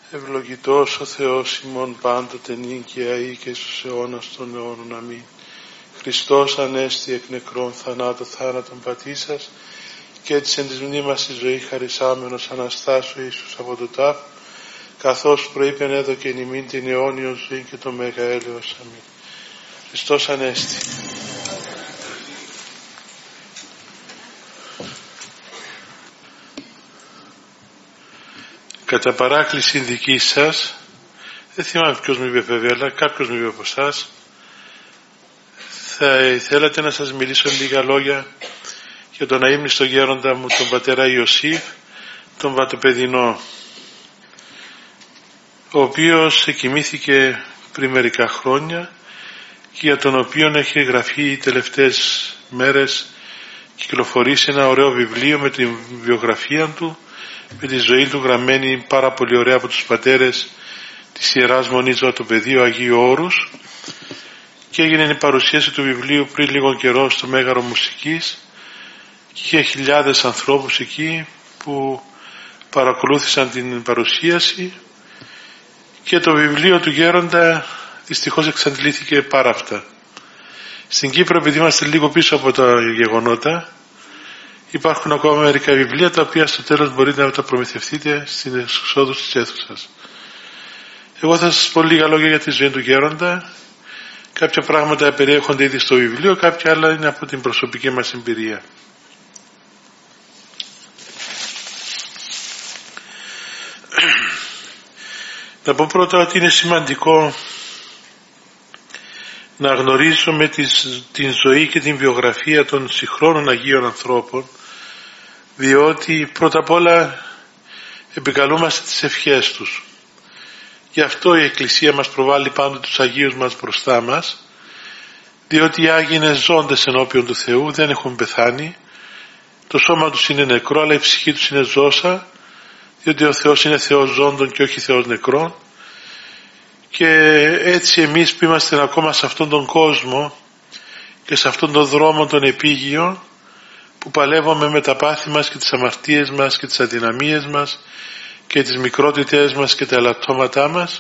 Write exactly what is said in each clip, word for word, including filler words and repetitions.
Ευλογητός ο Θεός ημών πάντοτε νυν και αεί και στους αιώνας των αιώνων. Αμήν. Χριστός ανέστη εκ νεκρών θανάτων θάνατον πατήσας και έτσι εν της μνήμας τη ζωή χαρισάμενος Αναστάσου Ιησούς από το τάφ, καθώς προείπεν έδωκεν ημίν την αιώνιον ζωή και το μέγα έλεος. Αμήν. Χριστός ανέστη. Κατά παράκληση δική σας, δεν θυμάμαι ποιος μου είπε βέβαια, αλλά κάποιος μου είπε από εσάς, θα θέλατε να σας μιλήσω λίγα λόγια για τον αείμνηστο γέροντα μου, τον πατέρα Ιωσήφ, τον Βατοπεδινό, ο οποίος εκοιμήθηκε πριν μερικά χρόνια και για τον οποίο έχει γραφεί οι τελευταίες μέρες, κυκλοφορήσει ένα ωραίο βιβλίο με την βιογραφία του, με τη ζωή του γραμμένη πάρα πολύ ωραία από τους πατέρες της Ιεράς Μονής Βατοπεδίου Αγίου Όρους, και έγινε η παρουσίαση του βιβλίου πριν λίγο καιρό στο Μέγαρο Μουσικής και είχε χιλιάδες ανθρώπους εκεί που παρακολούθησαν την παρουσίαση, και το βιβλίο του γέροντα δυστυχώς εξαντλήθηκε πάρα αυτά. Στην Κύπρο, επειδή είμαστε λίγο πίσω από τα γεγονότα, υπάρχουν ακόμα μερικά βιβλία τα οποία στο τέλος μπορείτε να τα προμηθευτείτε στην εξόδου της αίθουσας. Εγώ θα σας πω λίγα λόγια για τη ζωή του γέροντα. Κάποια πράγματα περιέχονται ήδη στο βιβλίο, κάποια άλλα είναι από την προσωπική μας εμπειρία. Να πω πρώτα ότι είναι σημαντικό να γνωρίζουμε την ζωή και την βιογραφία των συγχρόνων Αγίων ανθρώπων, διότι πρώτα απ' όλα επικαλούμαστε τις ευχές τους. Γι' αυτό η Εκκλησία μας προβάλλει πάντοτε τους Αγίους μας μπροστά μας, διότι οι Άγιοι είναι ζώντες ενώπιον του Θεού, δεν έχουν πεθάνει, το σώμα τους είναι νεκρό αλλά η ψυχή τους είναι ζώσα, διότι ο Θεός είναι Θεός ζώντων και όχι Θεός νεκρών. Και έτσι εμείς που είμαστε ακόμα σε αυτόν τον κόσμο και σε αυτόν τον δρόμο τον επίγειο, που παλεύουμε με τα πάθη μας και τις αμαρτίες μας και τις αδυναμίες μας και τις μικρότητες μας και τα ελαττώματά μας,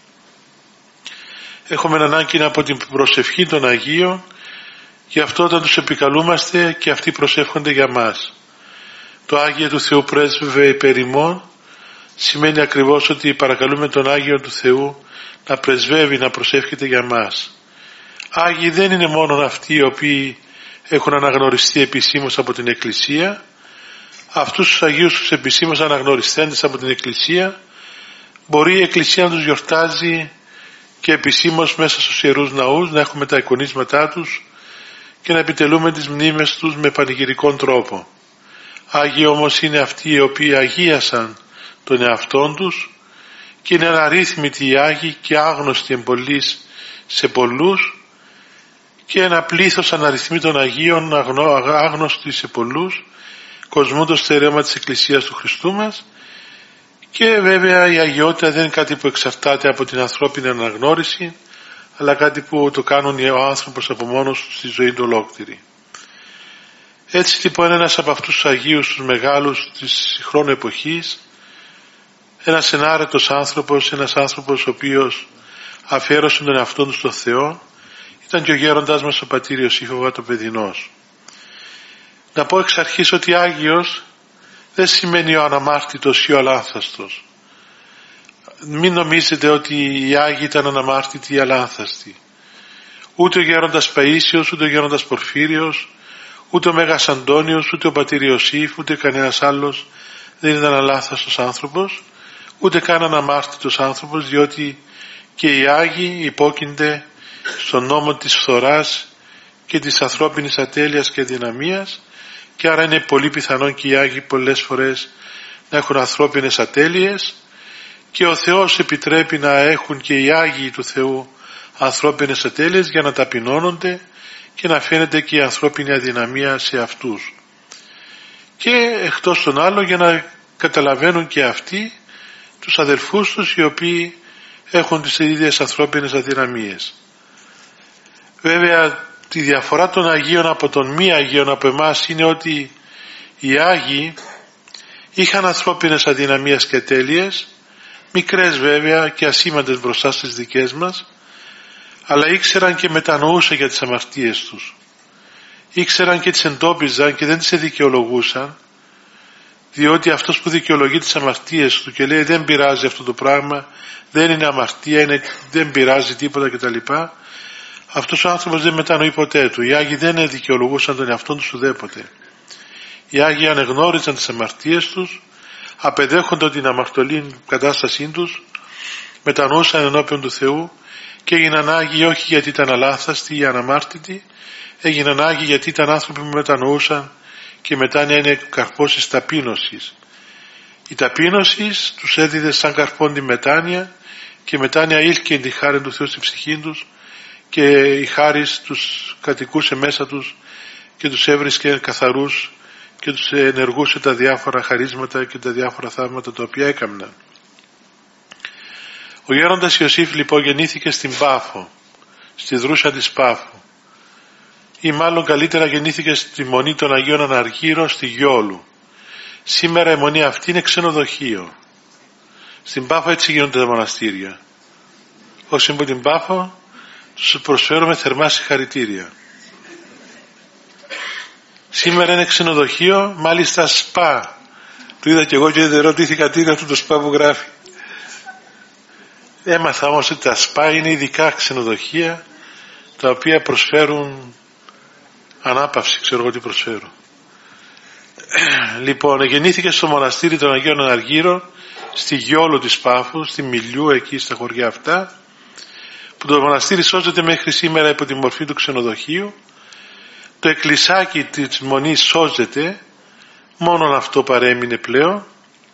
έχουμε ανάγκη από την προσευχή των Αγίων. Γι' αυτό όταν τους επικαλούμαστε και αυτοί προσεύχονται για μας. Το Άγιο του Θεού πρέσβευε υπέρ ημών σημαίνει ακριβώς ότι παρακαλούμε τον Άγιο του Θεού να πρεσβεύει, να προσεύχεται για μας. Άγιοι δεν είναι μόνο αυτοί οι οποίοι έχουν αναγνωριστεί επισήμως από την Εκκλησία. Αυτούς τους Αγίους τους επισήμως αναγνωριστέντες από την Εκκλησία μπορεί η Εκκλησία να τους γιορτάζει και επισήμως μέσα στους Ιερούς Ναούς, να έχουμε τα εικονίσματά τους και να επιτελούμε τις μνήμες τους με πανηγυρικόν τρόπο. Άγιοι όμως είναι αυτοί οι οποίοι αγίασαν τον εαυτόν τους, και είναι αναρρύθμιτοι οι Άγιοι και άγνωστοι εμπολείς σε πολλούς, και ένα πλήθος αναριθμήτων Αγίων άγνωστοι σε πολλούς κοσμούν το στερέωμα της Εκκλησίας του Χριστού μας. Και βέβαια η αγιότητα δεν είναι κάτι που εξαρτάται από την ανθρώπινη αναγνώριση, αλλά κάτι που το κάνουν ο άνθρωπος από μόνος του στη ζωή του ολόκληρη. Έτσι λοιπόν ένας από αυτούς τους Αγίους τους μεγάλους της χρόνου εποχής, ένας ενάρετος άνθρωπος, ένας άνθρωπος ο οποίος αφιέρωσε τον εαυτόν του στο Θεό, ήταν και ο γέροντάς μας ο πατήρ Ιωσήφ ο Βατοπεδινός. Να πω εξ αρχής ότι Άγιος δεν σημαίνει ο αναμάρτητος ή ο αλάνθαστος. Μην νομίζετε ότι οι Άγιοι ήταν αναμάρτητοι ή αλάνθαστοι. Ούτε ο γέροντας Παΐσιος, ούτε ο γέροντας Πορφύριος, ούτε ο Μέγας Αντώνιος, ούτε ο πατήρ Ιωσήφ, ούτε κανένας άλλος δεν ήταν αλάνθαστος άνθρωπος, ούτε καν αναμάρτητος άνθρωπος, διότι και οι Άγιοι υπόκεινται στον νόμο της φθοράς και της ανθρώπινης ατέλειας και αδυναμίας, και άρα είναι πολύ πιθανόν και οι Άγιοι πολλές φορές να έχουν ανθρώπινες ατέλειες, και ο Θεός επιτρέπει να έχουν και οι Άγιοι του Θεού ανθρώπινες ατέλειες για να ταπεινώνονται και να φαίνεται και η ανθρώπινη αδυναμία σε αυτούς, και εκτός των άλλων για να καταλαβαίνουν και αυτοί τους αδελφούς τους οι οποίοι έχουν τις ίδιες ανθρώπινες αδυναμίες. Βέβαια τη διαφορά των Αγίων από των μη Αγίων από εμάς είναι ότι οι Άγιοι είχαν ανθρώπινες αδυναμίες και τέλειες, μικρές βέβαια και ασήμαντες μπροστά στις δικές μας, αλλά ήξεραν και μετανοούσαν για τις αμαρτίες τους. Ήξεραν και τις εντόπιζαν και δεν τις δικαιολογούσαν, διότι αυτός που δικαιολογεί τις αμαρτίες του και λέει δεν πειράζει αυτό το πράγμα, δεν είναι αμαρτία, είναι, δεν πειράζει τίποτα κτλ., αυτός ο άνθρωπος δεν μετανοεί ποτέ του. Οι Άγιοι δεν δικαιολογούσαν τον εαυτόν τους ουδέποτε. Οι Άγιοι ανεγνώριζαν τις αμαρτίες τους, απεδέχονταν την αμαρτωλή κατάστασή τους, μετανοούσαν ενώπιον του Θεού και έγιναν Άγιοι όχι γιατί ήταν αλάθαστοι ή αναμάρτητοι, έγιναν Άγιοι γιατί ήταν άνθρωποι που μετανοούσαν και μετά είναι καρπός της ταπείνωσης. Η ταπείνωση τους έδιδε σαν καρπόν τη μετάνοια και μετάνοια ήλκε τη χάρη του Θεού στη ψυχή τους και η χάρις τους κατοικούσε μέσα τους και τους έβρισκε καθαρούς και τους ενεργούσε τα διάφορα χαρίσματα και τα διάφορα θαύματα τα οποία έκαμναν. Ο γέροντας Ιωσήφ λοιπόν γεννήθηκε στην Πάφο, στη δρούσα της Πάφου, ή μάλλον καλύτερα γεννήθηκε στη Μονή των Αγίων Αναργύρων στη Γιόλου. Σήμερα η μονή αυτή είναι ξενοδοχείο. Στην Πάφο έτσι γίνονται τα μοναστήρια. Όσοι από την Πάφο τους προσφέρουμε θερμά συγχαρητήρια. Σήμερα είναι ξενοδοχείο, μάλιστα σπα. Το είδα και εγώ και δεν ρωτήθηκα τι είναι αυτό το σπα που γράφει. Έμαθα όμως ότι τα σπα είναι ειδικά ξενοδοχεία τα οποία προσφέρουν ανάπαυση, ξέρω εγώ τι προσφέρω. Λοιπόν, γεννήθηκε στο μοναστήρι των Αγίων Αναργύρων στη Γιόλο της Πάφου, στη Μιλιού, εκεί στα χωριά αυτά, που το μοναστήρι σώζεται μέχρι σήμερα υπό τη μορφή του ξενοδοχείου. Το εκκλησάκι της Μονής σώζεται, μόνον αυτό παρέμεινε πλέον,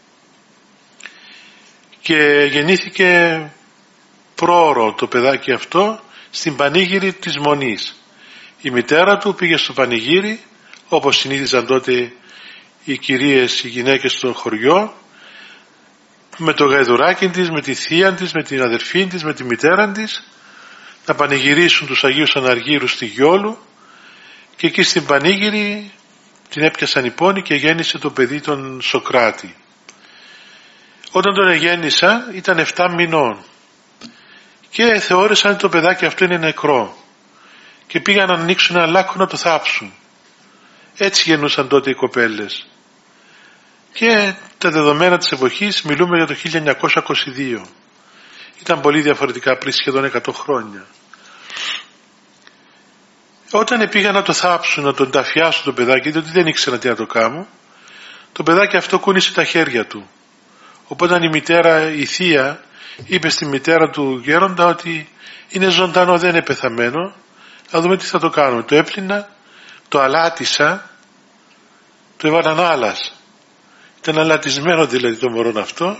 και γεννήθηκε πρόωρο το παιδάκι αυτό στην πανήγυρη της Μονής. Η μητέρα του πήγε στο πανηγύρι, όπως συνήθιζαν τότε οι κυρίες, οι γυναίκες στο χωριό, με το γαϊδουράκι της, με τη θεία της, με την αδερφή της, με τη μητέρα της, να πανηγυρίσουν τους Αγίους Αναργύρους στη Γιόλου, και εκεί στην πανήγυρη την έπιασαν οι πόνοι και γέννησε το παιδί τον Σοκράτη. Όταν τον εγέννησαν ήταν εφτά μηνών και θεώρησαν ότι το παιδάκι αυτό είναι νεκρό και πήγαν να ανοίξουν ένα λάκκο να το θάψουν. Έτσι γεννούσαν τότε οι κοπέλες. Και τα δεδομένα της εποχής μιλούμε για το χίλια εννιακόσια είκοσι δύο. Ήταν πολύ διαφορετικά πριν σχεδόν εκατό χρόνια. Όταν πήγαν να το θάψουν, να τον ταφιάσουν το παιδάκι, διότι δεν ήξεραν τι να το κάνουν, το παιδάκι αυτό κούνησε τα χέρια του. Οπότε η μητέρα, η θεία, είπε στη μητέρα του γέροντα ότι είναι ζωντανό, δεν είναι πεθαμένο, να δούμε τι θα το κάνουμε. Το έπλυνα, το αλάτισα, το έβαλαν άλας. Ήταν αλατισμένο δηλαδή το μωρό αυτό,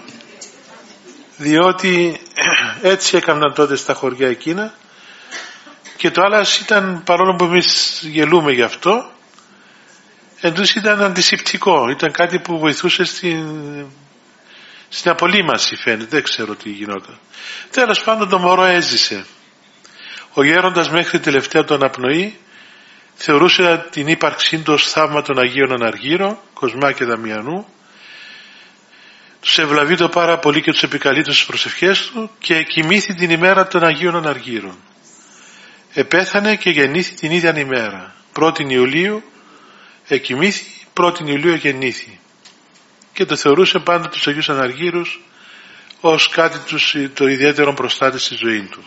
διότι έτσι έκαναν τότε στα χωριά εκείνα, και το άλας ήταν, παρόλο που εμείς γελούμε γι' αυτό, εντός ήταν αντισηπτικό, ήταν κάτι που βοηθούσε στην, στην απολύμαση φαίνεται, δεν ξέρω τι γινόταν. Τέλος πάντων το μωρό έζησε. Ο γέροντας μέχρι τελευταία του αναπνοή θεωρούσε την ύπαρξή του ως θαύμα των Αγίων Αναργύρων, Κοσμά και Δαμιανού. Τους ευλαβεί το πάρα πολύ και τους επικαλεί στις προσευχές του και κοιμήθη την ημέρα των Αγίων Αναργύρων. Επέθανε και γεννήθη την ίδια ημέρα. πρώτη Ιουλίου εκοιμήθη, πρώτη Ιουλίου γεννήθη. Και το θεωρούσε πάντα τους Αγίους Αναργύρους ως κάτι τους, το ιδιαίτερο προστάτη στη ζωή του.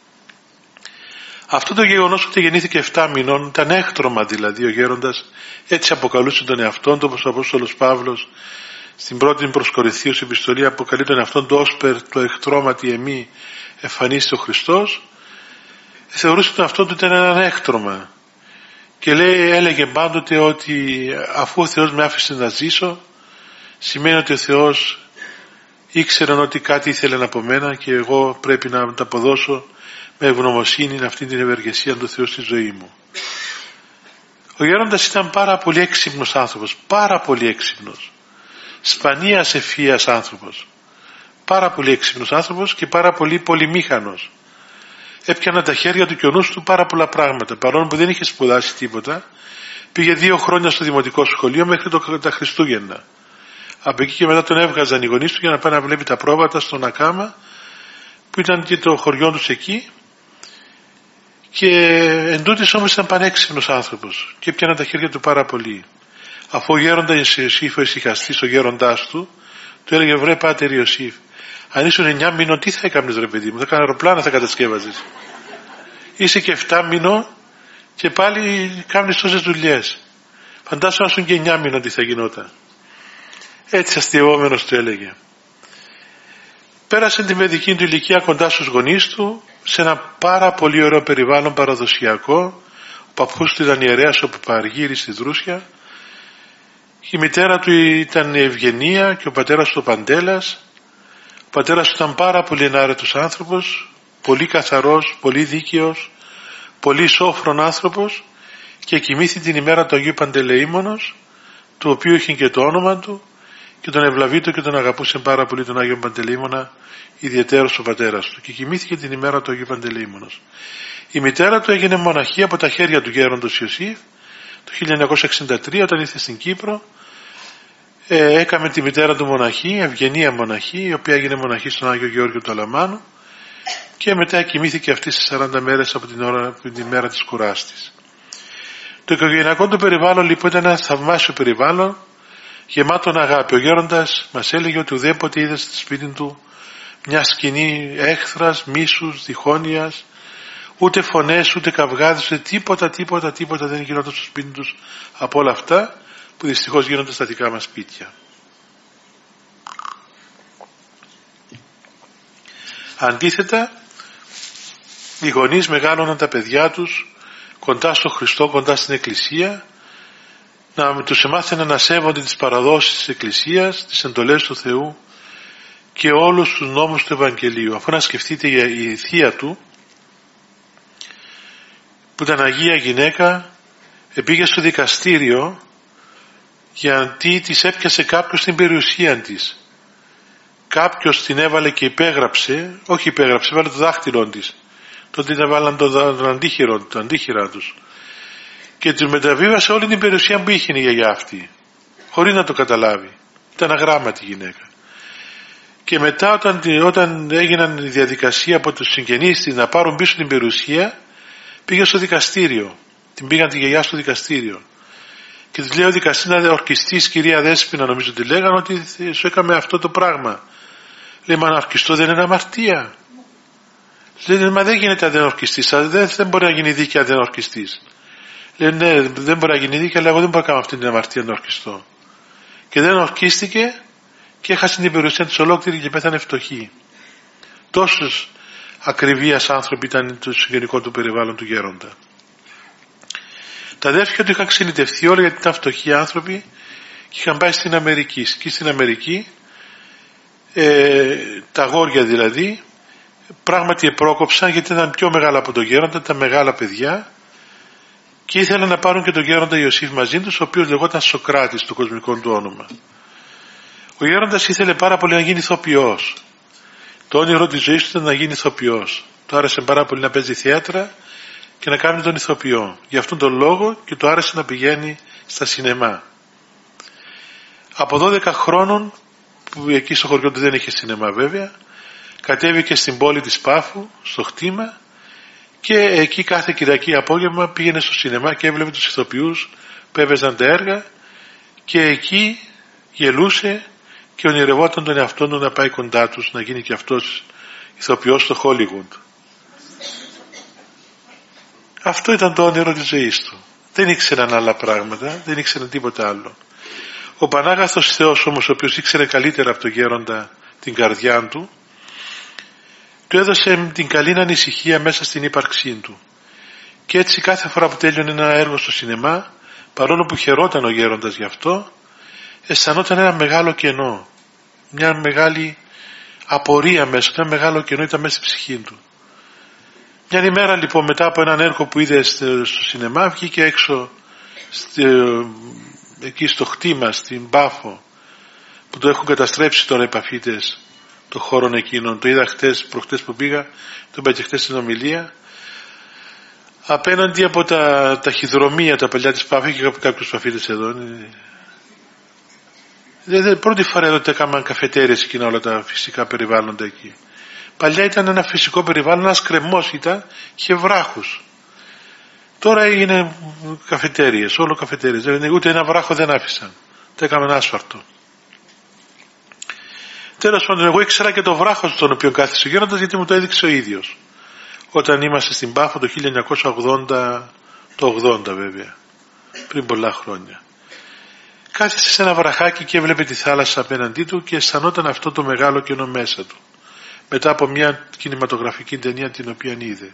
Αυτό το γεγονός ότι γεννήθηκε εφτά μηνών ήταν έκτρωμα, δηλαδή ο γέροντας έτσι αποκαλούσε τον εαυτόν του, όπως ο Απόστολος Παύλος στην πρώτη προς Κορινθίους επιστολή αποκαλεί τον εαυτόν του όσπερ το εκτρώματι εμή εμφανίστη ο Χριστός. Θεωρούσε τον εαυτόν του ήταν ένα έκτρωμα και λέει, έλεγε πάντοτε ότι αφού ο Θεός με άφησε να ζήσω, σημαίνει ότι ο Θεός ήξερε ότι κάτι ήθελε από μένα και εγώ πρέπει να τα αποδώσω με ευγνωμοσύνη αυτή την ευεργεσία του Θεού στη ζωή μου. Ο γέροντας ήταν πάρα πολύ έξυπνος άνθρωπος, πάρα πολύ έξυπνος, σπανίας ευφυίας άνθρωπος, πάρα πολύ έξυπνος άνθρωπος και πάρα πολύ πολυμήχανος. Έπιανα τα χέρια του και ο νους του πάρα πολλά πράγματα, παρόλο που δεν είχε σπουδάσει τίποτα. Πήγε δύο χρόνια στο δημοτικό σχολείο μέχρι το, τα Χριστούγεννα. Από εκεί και μετά τον έβγαζαν οι γονείς του για να πάει να βλέπει τα πρόβατα στον Ακάμα, που ήταν και το χωριό τους εκεί. Και εν τούτης όμως ήταν πανέξυπνος άνθρωπος και έπιανε τα χέρια του πάρα πολύ. Αφού ο γέροντας Ιωσήφ, ο ησυχαστής, ο γέροντάς του, του έλεγε: βρε πάτερ Ιωσήφ, αν ήσουν εννιά μήνων, τι θα έκανες ρε παιδί μου? Θα έκανε αεροπλάνα, θα κατασκεύαζες. Είσαι και εφτά μήνων και πάλι κάνεις τόσες δουλειές. Φαντάσου αν ήσουν και εννιά μήνων, τι θα γινόταν. Έτσι αστειευόμενος του έλεγε. Πέρασε τη παιδική του ηλικία κοντά στους γονείς του, σε ένα πάρα πολύ ωραίο περιβάλλον παραδοσιακό. Ο παππούς του ήταν ιερέας, ο Παπαργύρης στη Δρούσια. Η μητέρα του ήταν η Ευγενία και ο πατέρας του ο Παντέλας. Ο πατέρας του ήταν πάρα πολύ ενάρετος άνθρωπος, πολύ καθαρός, πολύ δίκαιος, πολύ σόφρον άνθρωπος, και κοιμήθη την ημέρα του Αγίου Παντελεήμονος, του οποίου είχε και το όνομα του, και τον ευλαβείτο και τον αγαπούσε πάρα πολύ τον Άγιο Παντελεήμονα, ιδιαιτέρως ο πατέρας του, και κοιμήθηκε την ημέρα του Αγίου Παντελεήμονος. Η μητέρα του έγινε μοναχή από τα χέρια του γέροντος Ιωσήφ το χίλια εννιακόσια εξήντα τρία, όταν ήρθε στην Κύπρο. Ε, έκαμε τη μητέρα του μοναχή, Ευγενία μοναχή, η οποία έγινε μοναχή στον Άγιο Γεώργιο του Αλαμάνου, και μετά κοιμήθηκε αυτή στις σαράντα μέρες από την, ώρα, από την ημέρα της κουράς της. Το οικογενειακό του περιβάλλον λοιπόν ήταν ένα θαυμάσιο περιβάλλον, γεμάτον αγάπη. Ο γέροντας μας έλεγε ότι ουδέποτε είδε στο σπίτι του μια σκηνή έχθρας, μίσους, διχόνοιας, ούτε φωνές, ούτε καυγάδες, ούτε τίποτα, τίποτα, τίποτα δεν γινόταν στο σπίτι τους από όλα αυτά που δυστυχώς γίνονται στα δικά μας σπίτια. Αντίθετα, οι γονείς μεγάλωναν τα παιδιά τους κοντά στο Χριστό, κοντά στην Εκκλησία, να τους εμάθαιναν να σέβονται τις παραδόσεις της Εκκλησίας, τις εντολές του Θεού και όλους τους νόμους του Ευαγγελίου. Αφού να σκεφτείτε, η θεία του, που ήταν Αγία γυναίκα, πήγε στο δικαστήριο γιατί της έπιασε κάποιος την περιουσία της. Κάποιος την έβαλε και υπέγραψε, όχι υπέγραψε, έβαλε το δάχτυλο της. Τότε την έβαλαν το αντίχειρο, το αντίχειρα τους. Και του μεταβίβασε όλη την περιουσία που είχε η γιαγιά αυτή, χωρίς να το καταλάβει. Ήταν αγράμματη γυναίκα. Και μετά όταν, όταν έγιναν η διαδικασία από τους συγγενείς της να πάρουν πίσω την περιουσία, πήγε στο δικαστήριο. Την πήγαν τη γιαγιά στο δικαστήριο. Και της λέει ο δικαστής: να ορκιστείς κυρία Δέσποινα, νομίζω τη λέγανε, ότι σου έκαμε αυτό το πράγμα. Λέει: μα να ορκιστώ δεν είναι αμαρτία? Λέει: μα δεν γίνεται αν δεν ορκιστείς, δεν, δεν μπορεί να γίνει δίκαια αν δεν ορκιστείς. Λέει: ναι, δεν μπορεί να γίνει δίκαια, αλλά εγώ δεν μπορώ να κάνω αυτή την αμαρτία να ορκιστώ. Και δεν ορκίστηκε και έχασε την περιουσία της ολόκληρη και πέθανε φτωχή. Τόσους ακριβίας άνθρωποι ήταν το συγγενικό του περιβάλλον του γέροντα. Τα αδέρφια του είχαν ξενιτευτεί όλα γιατί ήταν φτωχοί άνθρωποι και είχαν πάει στην Αμερική. Και στην Αμερική ε, τα αγόρια δηλαδή πράγματι επρόκοψαν, γιατί ήταν πιο μεγάλα από τον γέροντα, ήταν μεγάλα παιδιά, και ήθελαν να πάρουν και τον γέροντα Ιωσήφ μαζί τους, ο οποίος λεγόταν Σοκράτης, το κοσμικό του όνομα. Ο γέροντας ήθελε πάρα πολύ να γίνει ηθοποιός. Το όνειρο της ζωής του ήταν να γίνει ηθοποιός. Του άρεσε πάρα πολύ να παίζει θέατρα και να κάνει τον ηθοποιό. Γι' αυτόν τον λόγο και του άρεσε να πηγαίνει στα σινεμά. Από δώδεκα χρόνων, που εκεί στο χωριό του δεν είχε σινεμά βέβαια, κατέβηκε στην πόλη της Πάφου, στο Χτήμα, και εκεί κάθε Κυριακή απόγευμα πήγαινε στο σινεμά και έβλεπε τους ηθοποιούς που έβαιζαν τα έργα, και εκεί γελούσε και ονειρευόταν τον εαυτόν του να πάει κοντά τους, να γίνει και αυτός ηθοποιός στο Hollywood. Αυτό ήταν το όνειρο της ζωής του. Δεν ήξεραν άλλα πράγματα, δεν ήξεραν τίποτα άλλο. Ο Πανάγαθος Θεός όμως, ο οποίος ήξερε καλύτερα από τον γέροντα την καρδιά του, του έδωσε την καλή ανησυχία μέσα στην ύπαρξή του. Και έτσι κάθε φορά που τέλειωνε ένα έργο στο σινεμά, παρόλο που χαιρόταν ο γέροντας γι' αυτό, αισθανόταν ένα μεγάλο κενό, μια μεγάλη απορία μέσα, ένα μεγάλο κενό ήταν μέσα στη ψυχή του. Μια ημέρα λοιπόν, μετά από έναν έργο που είδε στο σινεμά, βγήκε έξω στη, εκεί στο Χτήμα, στην Πάφο, που το έχουν καταστρέψει τώρα οι παφίτες των χώρων εκείνων. Το είδα χτες, προχτές που πήγα, το είπα και χτες στην ομιλία. Απέναντι από τα ταχυδρομεία, τα παλιά της Πάφη, και κάποιους παφίτες εδώ. Δεν είναι πρώτη φορά εδώ ότι έκαναν καφετέρειες εκείνα όλα τα φυσικά περιβάλλοντα εκεί. Παλιά ήταν ένα φυσικό περιβάλλον, ένας κρεμός ήταν, είχε βράχους. Τώρα είναι καφετέρειες, όλο καφετέρειες. Ούτε ένα βράχο δεν άφησαν. Το έκαναν άσφαλτο. Τέλος πάντων, εγώ ήξερα και το βράχο στον οποίο κάθισε ο Γέροντας, γιατί μου το έδειξε ο ίδιος. Όταν είμαστε στην Πάφο το χίλια εννιακόσια ογδόντα, το ογδόντα βέβαια, πριν πολλά χρόνια. Κάθισε σε ένα βραχάκι και έβλεπε τη θάλασσα απέναντί του και αισθανόταν αυτό το μεγάλο κενό μέσα του. Μετά από μια κινηματογραφική ταινία την οποία είδε.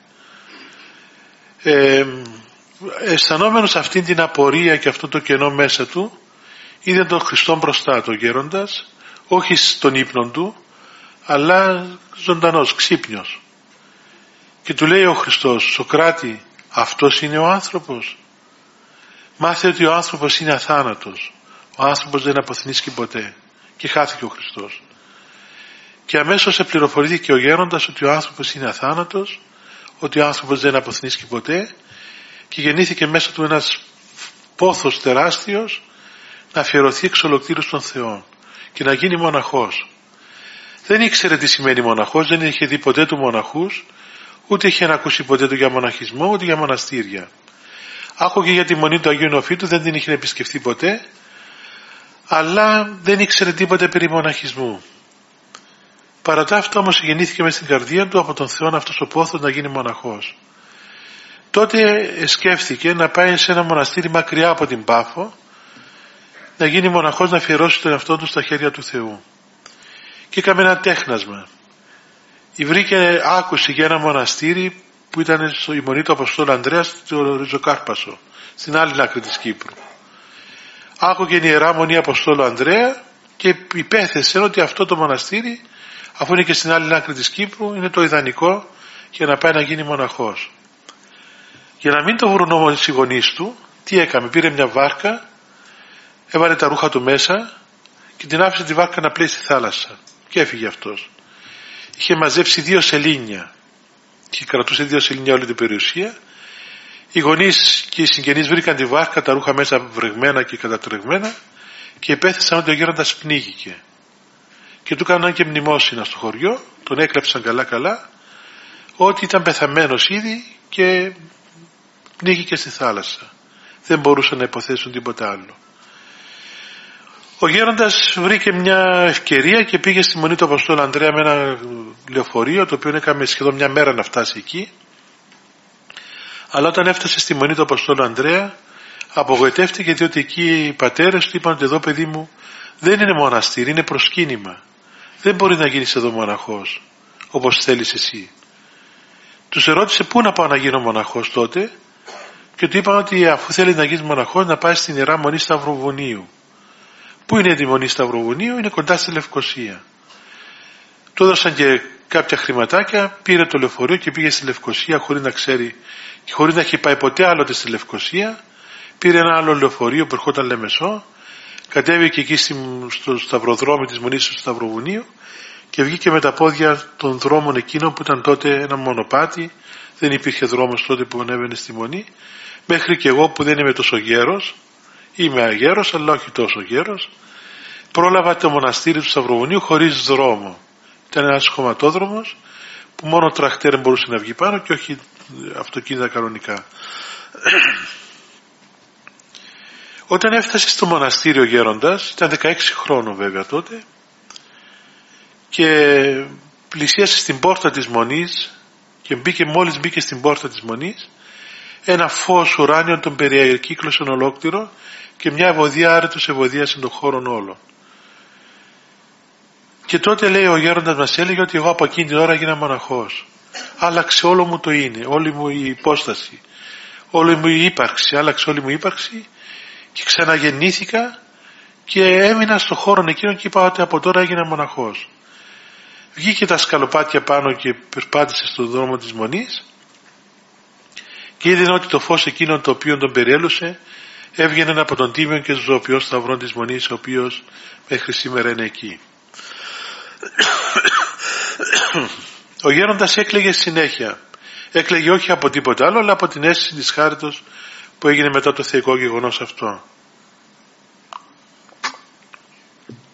Ε, αισθανόμενος αυτήν την απορία και αυτό το κενό μέσα του, είδε τον Χριστό μπροστά του ο Γέροντας, όχι στον ύπνο του, αλλά ζωντανός, ξύπνιος. Και του λέει ο Χριστός, Σωκράτη, αυτός είναι ο άνθρωπος. Μάθε ότι ο άνθρωπος είναι αθάνατος. Ο άνθρωπος δεν αποθνίσκει ποτέ. Και χάθηκε ο Χριστός. Και αμέσως επληροφορήθηκε ο Γέροντας ότι ο άνθρωπος είναι αθάνατος, ότι ο άνθρωπος δεν αποθνίσκει ποτέ, και γεννήθηκε μέσα του ένας πόθος τεράστιος να αφιερωθεί εξ ολοκλήρου στον Θεό και να γίνει μοναχός. Δεν ήξερε τι σημαίνει μοναχός, δεν είχε δει ποτέ του μοναχούς, ούτε είχε ακούσει ποτέ του για μοναχισμό, ούτε για μοναστήρια. Άκουγε για τη μονή του Αγίου Νοφίτου, δεν την είχε επισκεφθεί ποτέ, αλλά δεν ήξερε τίποτε περί μοναχισμού. Παρά τα αυτά όμως γεννήθηκε μες στην καρδία του από τον Θεό αυτός ο πόθος να γίνει μοναχός. Τότε σκέφτηκε να πάει σε ένα μοναστήρι μακριά από την Πάφο, να γίνει μοναχός, να αφιερώσει τον εαυτό του στα χέρια του Θεού. Και έκαμε ένα τέχνασμα. Βρήκε, άκουσε για ένα μοναστήρι που ήταν στο η μονή του Αποστόλου Ανδρέα στο Ριζοκάρπασο, στην άλλη άκρη της Κύπρου. Άκουγε η Ιερά Μονή Αποστόλου Ανδρέα και υπέθεσε ότι αυτό το μοναστήρι, αφού είναι και στην άλλη άκρη της Κύπρου, είναι το ιδανικό για να πάει να γίνει μοναχός. Για να μην το βρουν όμως οι γονείς του, τι έκαμε, πήρε μια βάρκα, έβαλε τα ρούχα του μέσα και την άφησε τη βάρκα να πλέει στη θάλασσα και έφυγε αυτός. Είχε μαζέψει δύο σελήνια και κρατούσε δύο σελήνια όλη την περιουσία. Οι γονείς και οι συγγενείς βρήκαν τη βάρκα, τα ρούχα μέσα βρεγμένα και κατατρεγμένα, και υπέθεσαν ότι ο Γέροντας πνίγηκε. Και του έκαναν και μνημόσυνα στο χωριό, τον έκλεψαν καλά καλά, ότι ήταν πεθαμένος ήδη και πνίγηκε στη θάλασσα. Δεν μπορούσαν να υποθέσουν τίποτα άλλο. Ο Γέροντας βρήκε μια ευκαιρία και πήγε στη μονή του Αποστόλου Ανδρέα με ένα λεωφορείο, το οποίο έκαμε σχεδόν μια μέρα να φτάσει εκεί. Αλλά όταν έφτασε στη μονή του Αποστόλου Ανδρέα, απογοητεύτηκε, διότι εκεί οι πατέρες του είπαν ότι εδώ, παιδί μου, δεν είναι μοναστήρι, είναι προσκύνημα. Δεν μπορεί να γίνεις εδώ μοναχός όπως θέλεις εσύ. Τους ερώτησε πού να πάω να γίνω μοναχός τότε, και του είπαν ότι αφού θέλει να γίνεις μοναχός, να πάει στην Ιερά Μονή Σταυροβουνίου. Πού είναι η Μονή Σταυροβουνίου? Είναι κοντά στη Λευκοσία. Του έδωσαν και κάποια χρηματάκια, πήρε το λεωφορείο και πήγε στη Λευκοσία χωρίς να ξέρει και χωρίς να έχει πάει ποτέ άλλοτε στη Λευκοσία. Πήρε ένα άλλο λεωφορείο που ερχόταν Λεμεσό, κατέβηκε εκεί στο σταυροδρόμι της Μονής του Σταυροβουνίου και βγήκε με τα πόδια των δρόμων εκείνων που ήταν τότε ένα μονοπάτι, δεν υπήρχε δρόμος τότε που ανέβαινε στη Μονή, μέχρι και εγώ που δεν είμαι τόσο γέρος, είμαι αγέρος αλλά όχι τόσο γέρος, πρόλαβα το μοναστήρι του Σταυροβουνίου χωρίς δρόμο. Ήταν ένας χωματόδρομος που μόνο τρακτέρ μπορούσε να βγει πάνω και όχι αυτοκίνητα κανονικά. Όταν έφτασε στο μοναστήριο Γέροντας, ήταν δεκαέξι χρόνων βέβαια τότε, και πλησίασε στην πόρτα της Μονής και μπήκε, μόλις μπήκε στην πόρτα της Μονής, ένα φως ουράνιο τον περιακύκλωσε ολόκληρο και μια ευωδία άρετος ευωδίασε τον χώρο όλο. Και τότε, λέει, ο Γέροντας μας έλεγε ότι εγώ από εκείνη την ώρα έγινα μοναχός. Άλλαξε όλο μου το είναι, όλη μου η υπόσταση, όλη μου η ύπαρξη, άλλαξε όλη μου η ύπαρξη και ξαναγεννήθηκα και έμεινα στο χώρο εκείνο και είπα ότι από τώρα έγινα μοναχός. Βγήκε τα σκαλοπάτια πάνω και περπάτησε στον δρόμο της Μονής και είδε ότι το φως εκείνο το οποίο τον περιέλουσε έβγαινε από τον τίμιο και ζωοποιό σταυρό της Μονής, ο οποίος μέχρι σήμερα είναι εκεί. Ο Γέροντας έκλαιγε συνέχεια. Έκλαιγε όχι από τίποτα άλλο, αλλά από την αίσθηση της χάριτος που έγινε μετά το θεϊκό γεγονός αυτό.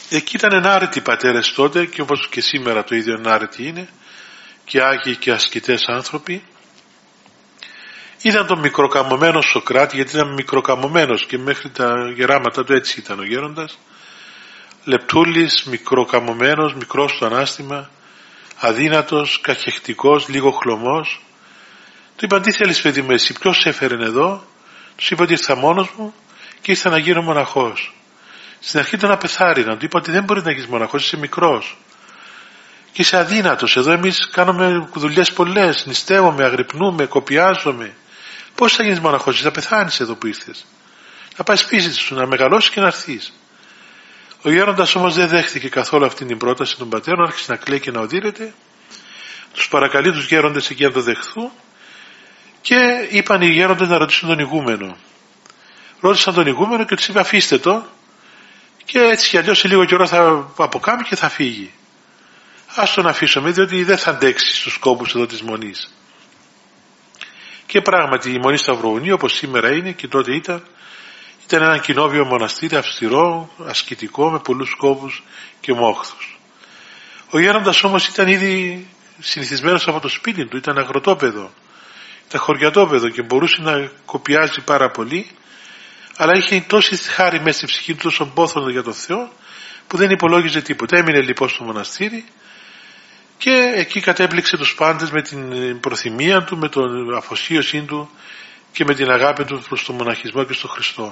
Εκεί ήταν ενάρετοι πατέρες τότε, και όπως και σήμερα το ίδιο ενάρετοι είναι, και άγιοι και ασκητές άνθρωποι. Είδαν τον μικροκαμωμένο Σοκράτη, γιατί ήταν μικροκαμωμένος και μέχρι τα γεράματα του έτσι ήταν ο γέροντας, λεπτούλης, μικροκαμωμένος, μικρός στο ανάστημα, αδύνατος, καχεκτικός, λίγο χλωμός. Του είπαν, τι θέλεις παιδί μου εσύ, ποιος σε έφερε εδώ? Τους είπα ότι ήρθα μόνος μου και ήρθα να γίνω μοναχός. Στην αρχή τον απεθάρρυναν, του είπα ότι δεν μπορεί να γίνεις μοναχός, είσαι μικρός και είσαι αδύνατος. Εδώ εμείς κάνουμε δουλειές πολλές, νηστεύομαι, αγρυπνούμε, κοπιάζομαι. Πώς θα γίνεις μοναχός, θα πεθάνεις εδώ που ήρθες. Θα πάει σπίτι σου, να μεγαλώσεις και να έρθεις. Ο γέροντας όμως δεν δέχτηκε καθόλου αυτή την πρόταση των πατέρων, άρχισε να κλαίει και να οδύρεται. Τους παρακαλεί τους γέροντες εκεί να το δεχθούν και είπαν οι γέροντες να ρωτήσουν τον ηγούμενο. Ρώτησαν τον ηγούμενο και τους είπε, αφήστε το, και έτσι κι αλλιώς σε λίγο καιρό θα αποκάμει και θα φύγει. Ας τον αφήσουμε, διότι δεν θα αντέξει στους σκόπους εδώ της Μονής. Και πράγματι η Μονή Σταυροβουνίου, όπως σήμερα είναι και τότε ήταν, ήταν ένα κοινόβιο μοναστήρι αυστηρό, ασκητικό, με πολλούς σκόπους και μόχθους. Ο γέροντας όμως ήταν ήδη συνηθισμένος από το σπίτι του, ήταν αγροτόπεδο, ήταν χωριατόπεδο και μπορούσε να κοπιάζει πάρα πολύ, αλλά είχε τόση χάρη μέσα στη ψυχή του, τόσο πόθο για τον Θεό, που δεν υπολόγιζε τίποτα. Έμεινε λοιπόν στο μοναστήρι και εκεί κατέπληξε τους πάντες με την προθυμία του, με την αφοσίωσή του και με την αγάπη του προς τον μοναχισμό και στον Χριστό.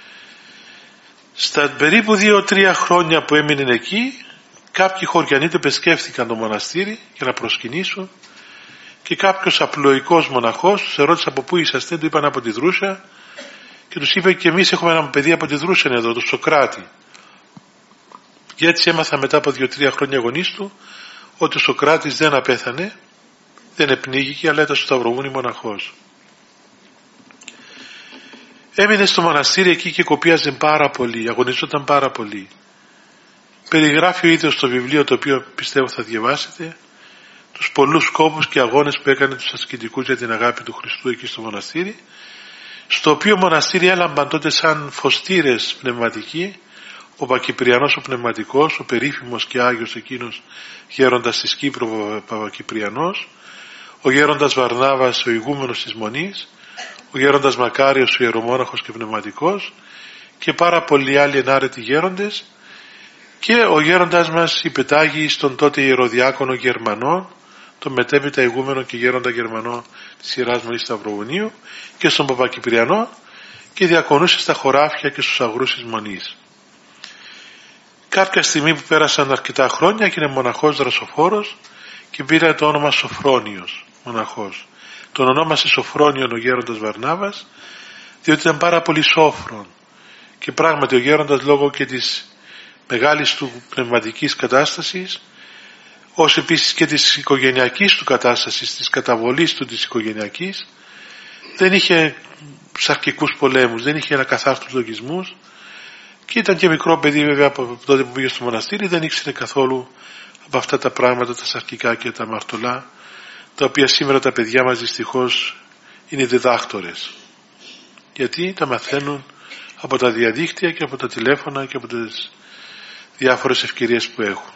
Στα περίπου δύο-τρία χρόνια που έμεινε εκεί, κάποιοι χωριανοί του επισκέφθηκαν το μοναστήρι για να προσκυνήσουν και κάποιος απλοϊκός μοναχός τους ερώτησε από πού είσαστε, του είπαν από τη Δρούσα και τους είπε, και εμείς έχουμε ένα παιδί από τη Δρούσα εδώ, το Σοκράτη. Και έτσι έμαθα μετά από δύο-τρία χρόνια γονείς του ότι ο Σοκράτης δεν απέθανε, δεν επνίγηκε, αλλά ήταν στο Σταυροβούνι μοναχός. Έμεινε στο μοναστήρι εκεί και κοπίαζε πάρα πολύ, αγωνιζόταν πάρα πολύ. Περιγράφει ο ίδιος στο βιβλίο, το οποίο πιστεύω θα διαβάσετε, τους πολλούς σκόπους και αγώνες που έκανε τους ασκητικούς για την αγάπη του Χριστού εκεί στο μοναστήρι, στο οποίο μοναστήρι έλαμπαν τότε σαν φωστήρες πνευματικοί ο Παπακυπριανός ο πνευματικός, ο περίφημος και άγιος εκείνος γέροντας της Κύπρου Παπακυπριανός, ο γέροντας Βαρνάβας ο ηγούμενος της Μονής, ο γέροντας Μακάριος ο ιερομόναχος και πνευματικός και πάρα πολλοί άλλοι ενάρετοι γέροντες, και ο γέροντας μας υπετάγει στον τότε ιεροδιάκονο Γερμανό, τον μετέπειτα ηγούμενο και γέροντα Γερμανό της Ιεράς Μονής Σταυροβουνίου, και στον Παπακυπριανό, και διακονούσε στα χωράφια και στους αγρούς της Μονής. Κάποια στιγμή που πέρασαν αρκετά χρόνια και είναι μοναχός δρασοφόρος και πήρε το όνομα Σοφρόνιος μοναχός. Τον ονόμασε Σοφρόνιον ο γέροντας Βαρνάβας, διότι ήταν πάρα πολύ σόφρον, και πράγματι ο γέροντας λόγω και της μεγάλης του πνευματικής κατάστασης, ως επίσης και της οικογενειακής του κατάστασης, της καταβολής του της οικογενειακής, δεν είχε σαρκικούς πολέμους, δεν είχε ανακαθάρτους λογισμούς, και ήταν και μικρό παιδί βέβαια από τότε που πήγε στο μοναστήρι, δεν ήξερε καθόλου από αυτά τα πράγματα τα σαρκικά και τα μαρτωλά, τα οποία σήμερα τα παιδιά μας δυστυχώς είναι διδάκτορες, γιατί τα μαθαίνουν από τα διαδίκτυα και από τα τηλέφωνα και από τις διάφορες ευκαιρίες που έχουν.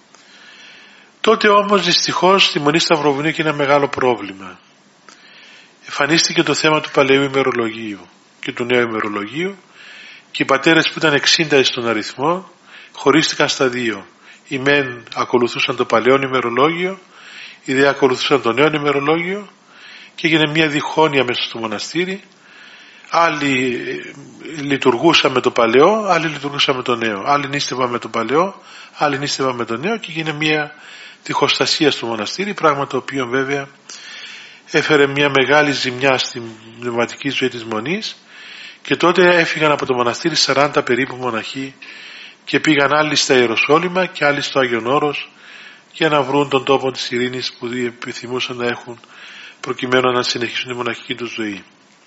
Τότε όμως δυστυχώς στη Μονή Σταυροβουνίου είχε ένα μεγάλο πρόβλημα. Εμφανίστηκε το θέμα του παλαιού ημερολογίου και του νέου ημερολογίου, και οι πατέρες που ήταν εξήντα στον αριθμό χωρίστηκαν στα δύο. Οι μεν ακολουθούσαν το παλαιό ημερολόγιο, οι δε ακολουθούσαν το νέο ημερολόγιο, και έγινε μια διχόνοια μέσα στο μοναστήρι. Άλλοι λειτουργούσαν με το παλαιό, άλλοι λειτουργούσαν με το νέο. Άλλοι νήστευαν με το παλαιό, άλλοι νήστευαν με το νέο, και έγινε μια διχοστασία στο μοναστήρι, πράγμα το οποίο βέβαια έφερε μια μεγάλη ζημιά στην πνευματική ζωή της Μονής. Και τότε έφυγαν από το μοναστήρι σαράντα περίπου μοναχοί και πήγαν άλλοι στα Ιεροσόλυμα και άλλοι στο Άγιον Όρος για να βρουν τον τόπο της ειρήνης που επιθυμούσαν να έχουν, προκειμένου να συνεχίσουν τη μοναχική τους ζωή.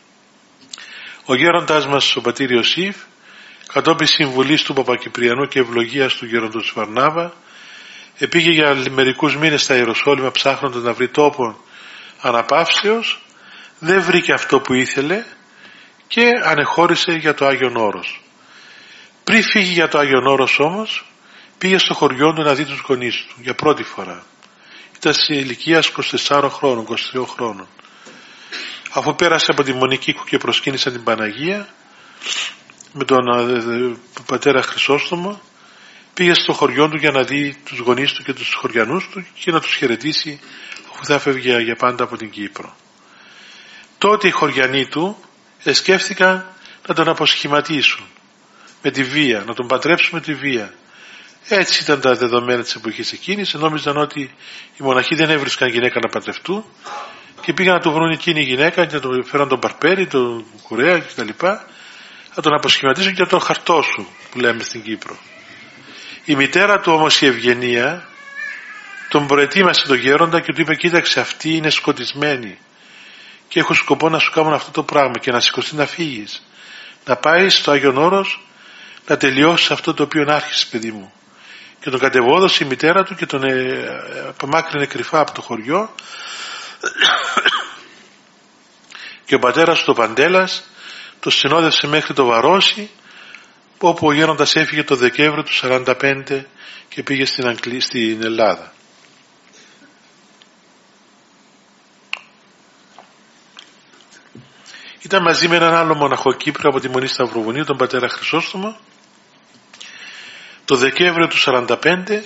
Ο γέροντάς μας ο πατήρ Ιωσήφ, κατόπιν συμβουλής του Παπακυπριανού και ευλογίας του γέροντος Βαρνάβα, επήγε για μερικούς μήνες στα Ιεροσόλυμα ψάχνοντας να βρει τόπο αναπαύσεως, δεν βρήκε αυτό που ήθελε και ανεχώρησε για το Άγιον Όρος. Πριν φύγει για το Άγιον Όρος όμως, πήγε στο χωριό του να δει τους γονείς του για πρώτη φορά. Ήταν σε ηλικία είκοσι τεσσάρων χρόνων, είκοσι τριών χρόνων. Αφού πέρασε από τη Μονή Κίκου και προσκύνησαν την Παναγία με τον πατέρα Χρυσόστομο, πήγε στο χωριό του για να δει τους γονείς του και τους χωριανούς του και να τους χαιρετήσει αφού θα έφευγε για πάντα από την Κύπρο. Τότε οι χωριανοί του σκέφτηκαν να τον αποσχηματίσουν με τη βία, να τον παντρέψουν με τη βία. Έτσι ήταν τα δεδομένα της εποχής εκείνης. Νόμιζαν ότι οι μοναχοί δεν έβρισκαν γυναίκα να παντρευτούν και πήγαν να του βρουν εκείνη η γυναίκα και να τον φέραν τον Παρπέρι, τον Κουρέα κτλ. Να τον αποσχηματίσουν και να τον χαρτώσουν, που λέμε στην Κύπρο. Η μητέρα του όμως, η Ευγενία, τον προετοίμασε τον γέροντα και του είπε: κοίταξε, αυτή είναι σκοτισμένη και έχω σκοπό να σου κάνω αυτό το πράγμα και να σηκωθεί να φύγεις, να πάει στο Άγιον Όρος να τελειώσει αυτό το οποίο άρχισε, παιδί μου. Και τον κατεβόδωσε η μητέρα του και τον ε, απομάκρυνε κρυφά από το χωριό και ο πατέρας του, ο Παντέλας, το συνόδευσε μέχρι το Βαρόσι, όπου ο γέροντας έφυγε το Δεκέμβριο του σαράντα πέντε και πήγε στην, Αγγλή, στην Ελλάδα. Ήταν μαζί με έναν άλλο μοναχό Κύπρο από τη Μονή Σταυροβουνίου, τον πατέρα Χρυσόστομο. Το Δεκέμβριο του σαράντα πέντε,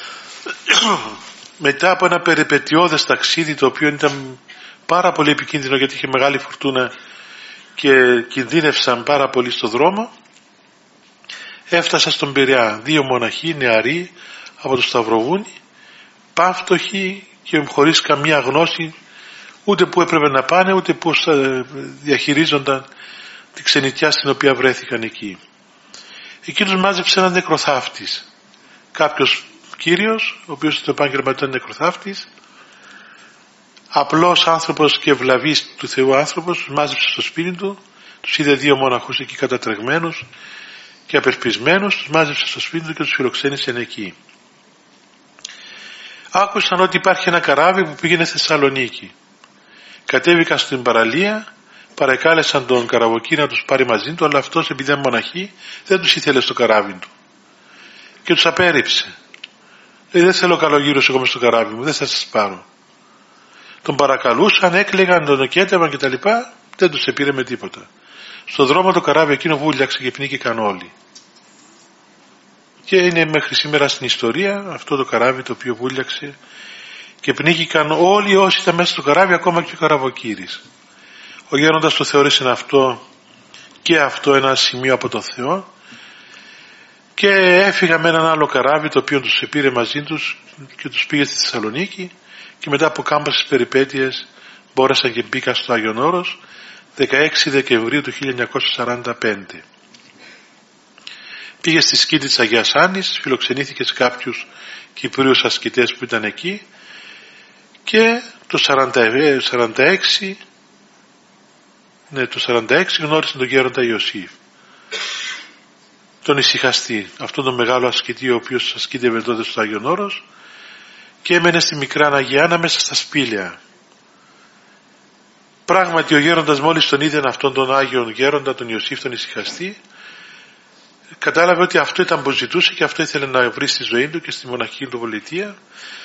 μετά από ένα περιπετειώδες ταξίδι, το οποίο ήταν πάρα πολύ επικίνδυνο γιατί είχε μεγάλη φουρτούνα και κινδύνευσαν πάρα πολύ στο δρόμο, έφτασα στον Πειραιά. Δύο μοναχοί νεαροί από το Σταυροβούνι, πάυτοχοι και χωρίς καμία γνώση ούτε που έπρεπε να πάνε ούτε πώς διαχειρίζονταν τη ξενιτιά στην οποία βρέθηκαν εκεί. Εκεί τους μάζεψε ένας νεκροθάφτης, κάποιος κύριος, ο οποίος στο επάγγελμα ήταν νεκροθάφτης, απλός άνθρωπος και ευλαβής του Θεού άνθρωπος. Τους μάζεψε στο σπίτι του, τους είδε δύο μοναχούς εκεί κατατρεγμένους και απερπισμένους, τους μάζεψε στο σπίτι του και τους φιλοξένησε εκεί. Άκουσαν ότι υπάρχει ένα καράβι που πήγαινε στη Θεσσαλονίκη. Κατέβηκαν στην παραλία, παρεκάλεσαν τον καραβοκύρη να τους πάρει μαζί του, αλλά αυτός, επειδή ήταν μοναχοί, δεν τους ήθελε στο καράβι του και τους απέρριψε. Λέει: δεν θέλω καλογύρους εγώ μες στο καράβι μου, δεν θα σας πάρω. Τον παρακαλούσαν, έκλαιγαν, τον εκέτευαν κτλ. Δεν τους επήρε με τίποτα. Στον δρόμο το καράβι εκείνο βούλιαξε και πνίγηκαν όλοι. Και είναι μέχρι σήμερα στην ιστορία αυτό το καράβι το οποίο βούλιαξε και πνίγηκαν όλοι όσοι ήταν μέσα στο καράβι, ακόμα και ο καραβοκύρης. Ο γέροντας το θεώρησε αυτό και αυτό ένα σημείο από τον Θεό και έφυγα με έναν άλλο καράβι το οποίο τους επήρε μαζί τους και τους πήγε στη Θεσσαλονίκη και μετά από κάμποσες περιπέτειες μπόρεσαν και μπήκαν στο Άγιον Όρος δεκαέξι Δεκεμβρίου του χίλια εννιακόσια σαράντα πέντε. Πήγε στη σκήτη της Αγίας Άννης, φιλοξενήθηκε σε κάποιους Κυπρίους ασκητές που ήταν εκεί και το σαράντα έξι, ναι, το σαράντα έξι γνώρισε τον γέροντα Ιωσήφ, τον ησυχαστή, αυτόν τον μεγάλο ασκητή ο οποίος ασκήτευε τότε στο Άγιον Όρος και έμενε στη Μικρά Αγιάνα μέσα στα σπήλαια. Πράγματι ο γέροντας μόλις τον είδε αυτόν τον Άγιον γέροντα, τον Ιωσήφ τον ησυχαστή, κατάλαβε ότι αυτό ήταν που ζητούσε και αυτό ήθελε να βρει στη ζωή του και στη μοναχική του πολιτεία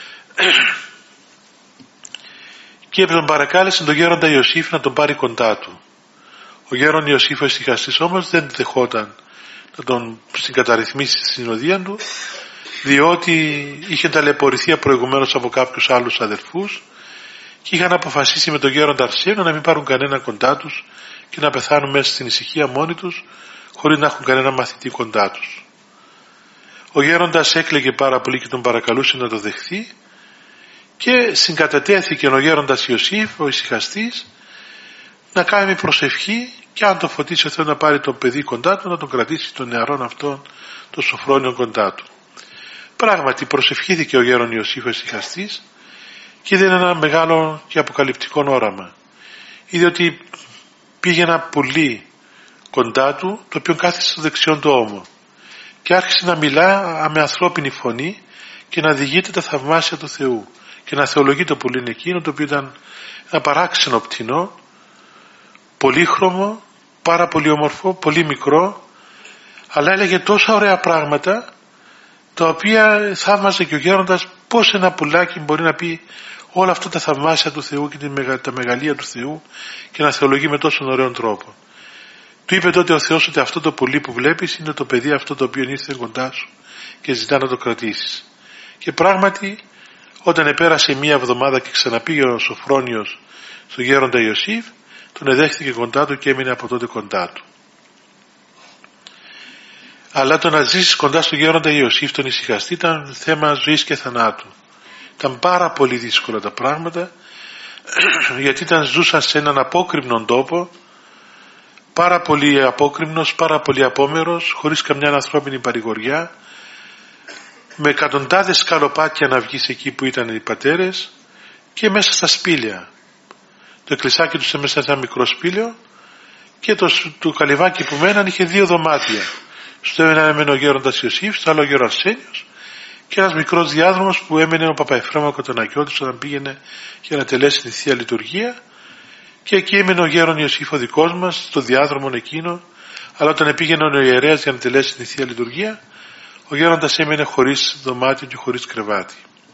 και τον παρακάλεσε τον γέροντα Ιωσήφ να τον πάρει κοντά του. Ο γέρον Ιωσήφ ο ησυχαστής όμως δεν δεχόταν να τον συγκαταρρυθμίσει στη συνοδεία του, διότι είχε ταλαιπωρηθεί προηγουμένως από κάποιους άλλους αδελφούς και είχαν αποφασίσει με τον γέροντα Αρσένιο να μην πάρουν κανένα κοντά τους και να πεθάνουν μέσα στην ησυχία μόνοι τους χωρίς να έχουν κανένα μαθητή κοντά τους. Ο γέροντας έκλαιγε πάρα πολύ και τον παρακαλούσε να το δεχθεί και συγκατατέθηκε ο γέροντας Ιωσήφ ο ησυχαστής να κάνει προσευχή και αν το φωτίσει ο Θεός να πάρει το παιδί κοντά του, να τον κρατήσει τον νεαρόν αυτόν τον Σοφρόνιο κοντά του. Πράγματι προσευχήθηκε ο γέρον Ιωσήφ ο ησυχαστής και είδε ένα μεγάλο και αποκαλυπτικό όραμα. Είδε ότι πήγε ένα πουλί κοντά του, το οποίο κάθισε στο δεξιόν του ώμο και άρχισε να μιλά με ανθρώπινη φωνή και να διηγείται τα θαυμάσια του Θεού και να θεολογεί το πουλί εκείνο, το οποίο ήταν ένα παράξενο πτηνό, πολύχρωμο, πάρα πολύ όμορφο, πολύ μικρό, αλλά έλεγε τόσα ωραία πράγματα τα οποία θαύμαζε και ο γέροντας πώς ένα πουλάκι μπορεί να πει όλα αυτά τα θαυμάσια του Θεού και τα μεγαλεία του Θεού και να θεολογεί με τόσο ωραίον τρόπο. Του είπε τότε ο Θεός ότι αυτό το πουλί που βλέπεις είναι το παιδί αυτό το οποίο ήρθε κοντά σου και ζητά να το κρατήσεις. Και πράγματι όταν επέρασε μία εβδομάδα και ξαναπήγε ο Σοφρόνιος στον γέροντα Ιωσήφ, τον εδέχθηκε κοντά του και έμεινε από τότε κοντά του. Αλλά το να ζήσεις κοντά στον γέροντα Ιωσήφ, τον ησυχαστή, ήταν θέμα ζωής και θανάτου. Ήταν πάρα πολύ δύσκολα τα πράγματα, γιατί ήταν ζούσαν σε έναν απόκρημνον τόπο, πάρα πολύ απόκρημνος, πάρα πολύ απόμερος, χωρίς καμιά ανθρώπινη παρηγοριά, με εκατοντάδες σκαλοπάτια να βγεις εκεί που ήταν οι πατέρες και μέσα στα σπήλια. Το εκκλησάκι τους μέσα σε ένα μικρό σπήλιο και το, το καλυβάκι που μέναν είχε δύο δωμάτια. Στο ένα έμενε ο γέροντας Ιωσήφ, στο άλλο ο γέρος Αρσένιος και ένας μικρός διάδρομος που έμενε ο Παπαεφρέμ ο Κοτονακιώτης όταν πήγαινε για να τελέσει τη Θεία Λειτουργία, και εκεί έμενε ο γέρον Ιωσήφ ο δικός μας στο διάδρομο εκείνο, αλλά όταν πήγαινε ο ιερέας για να τελέσει τη Θεία Λειτουργία, ο γέροντας έμενε χωρίς δωμάτιο και χωρίς κρεβάτι.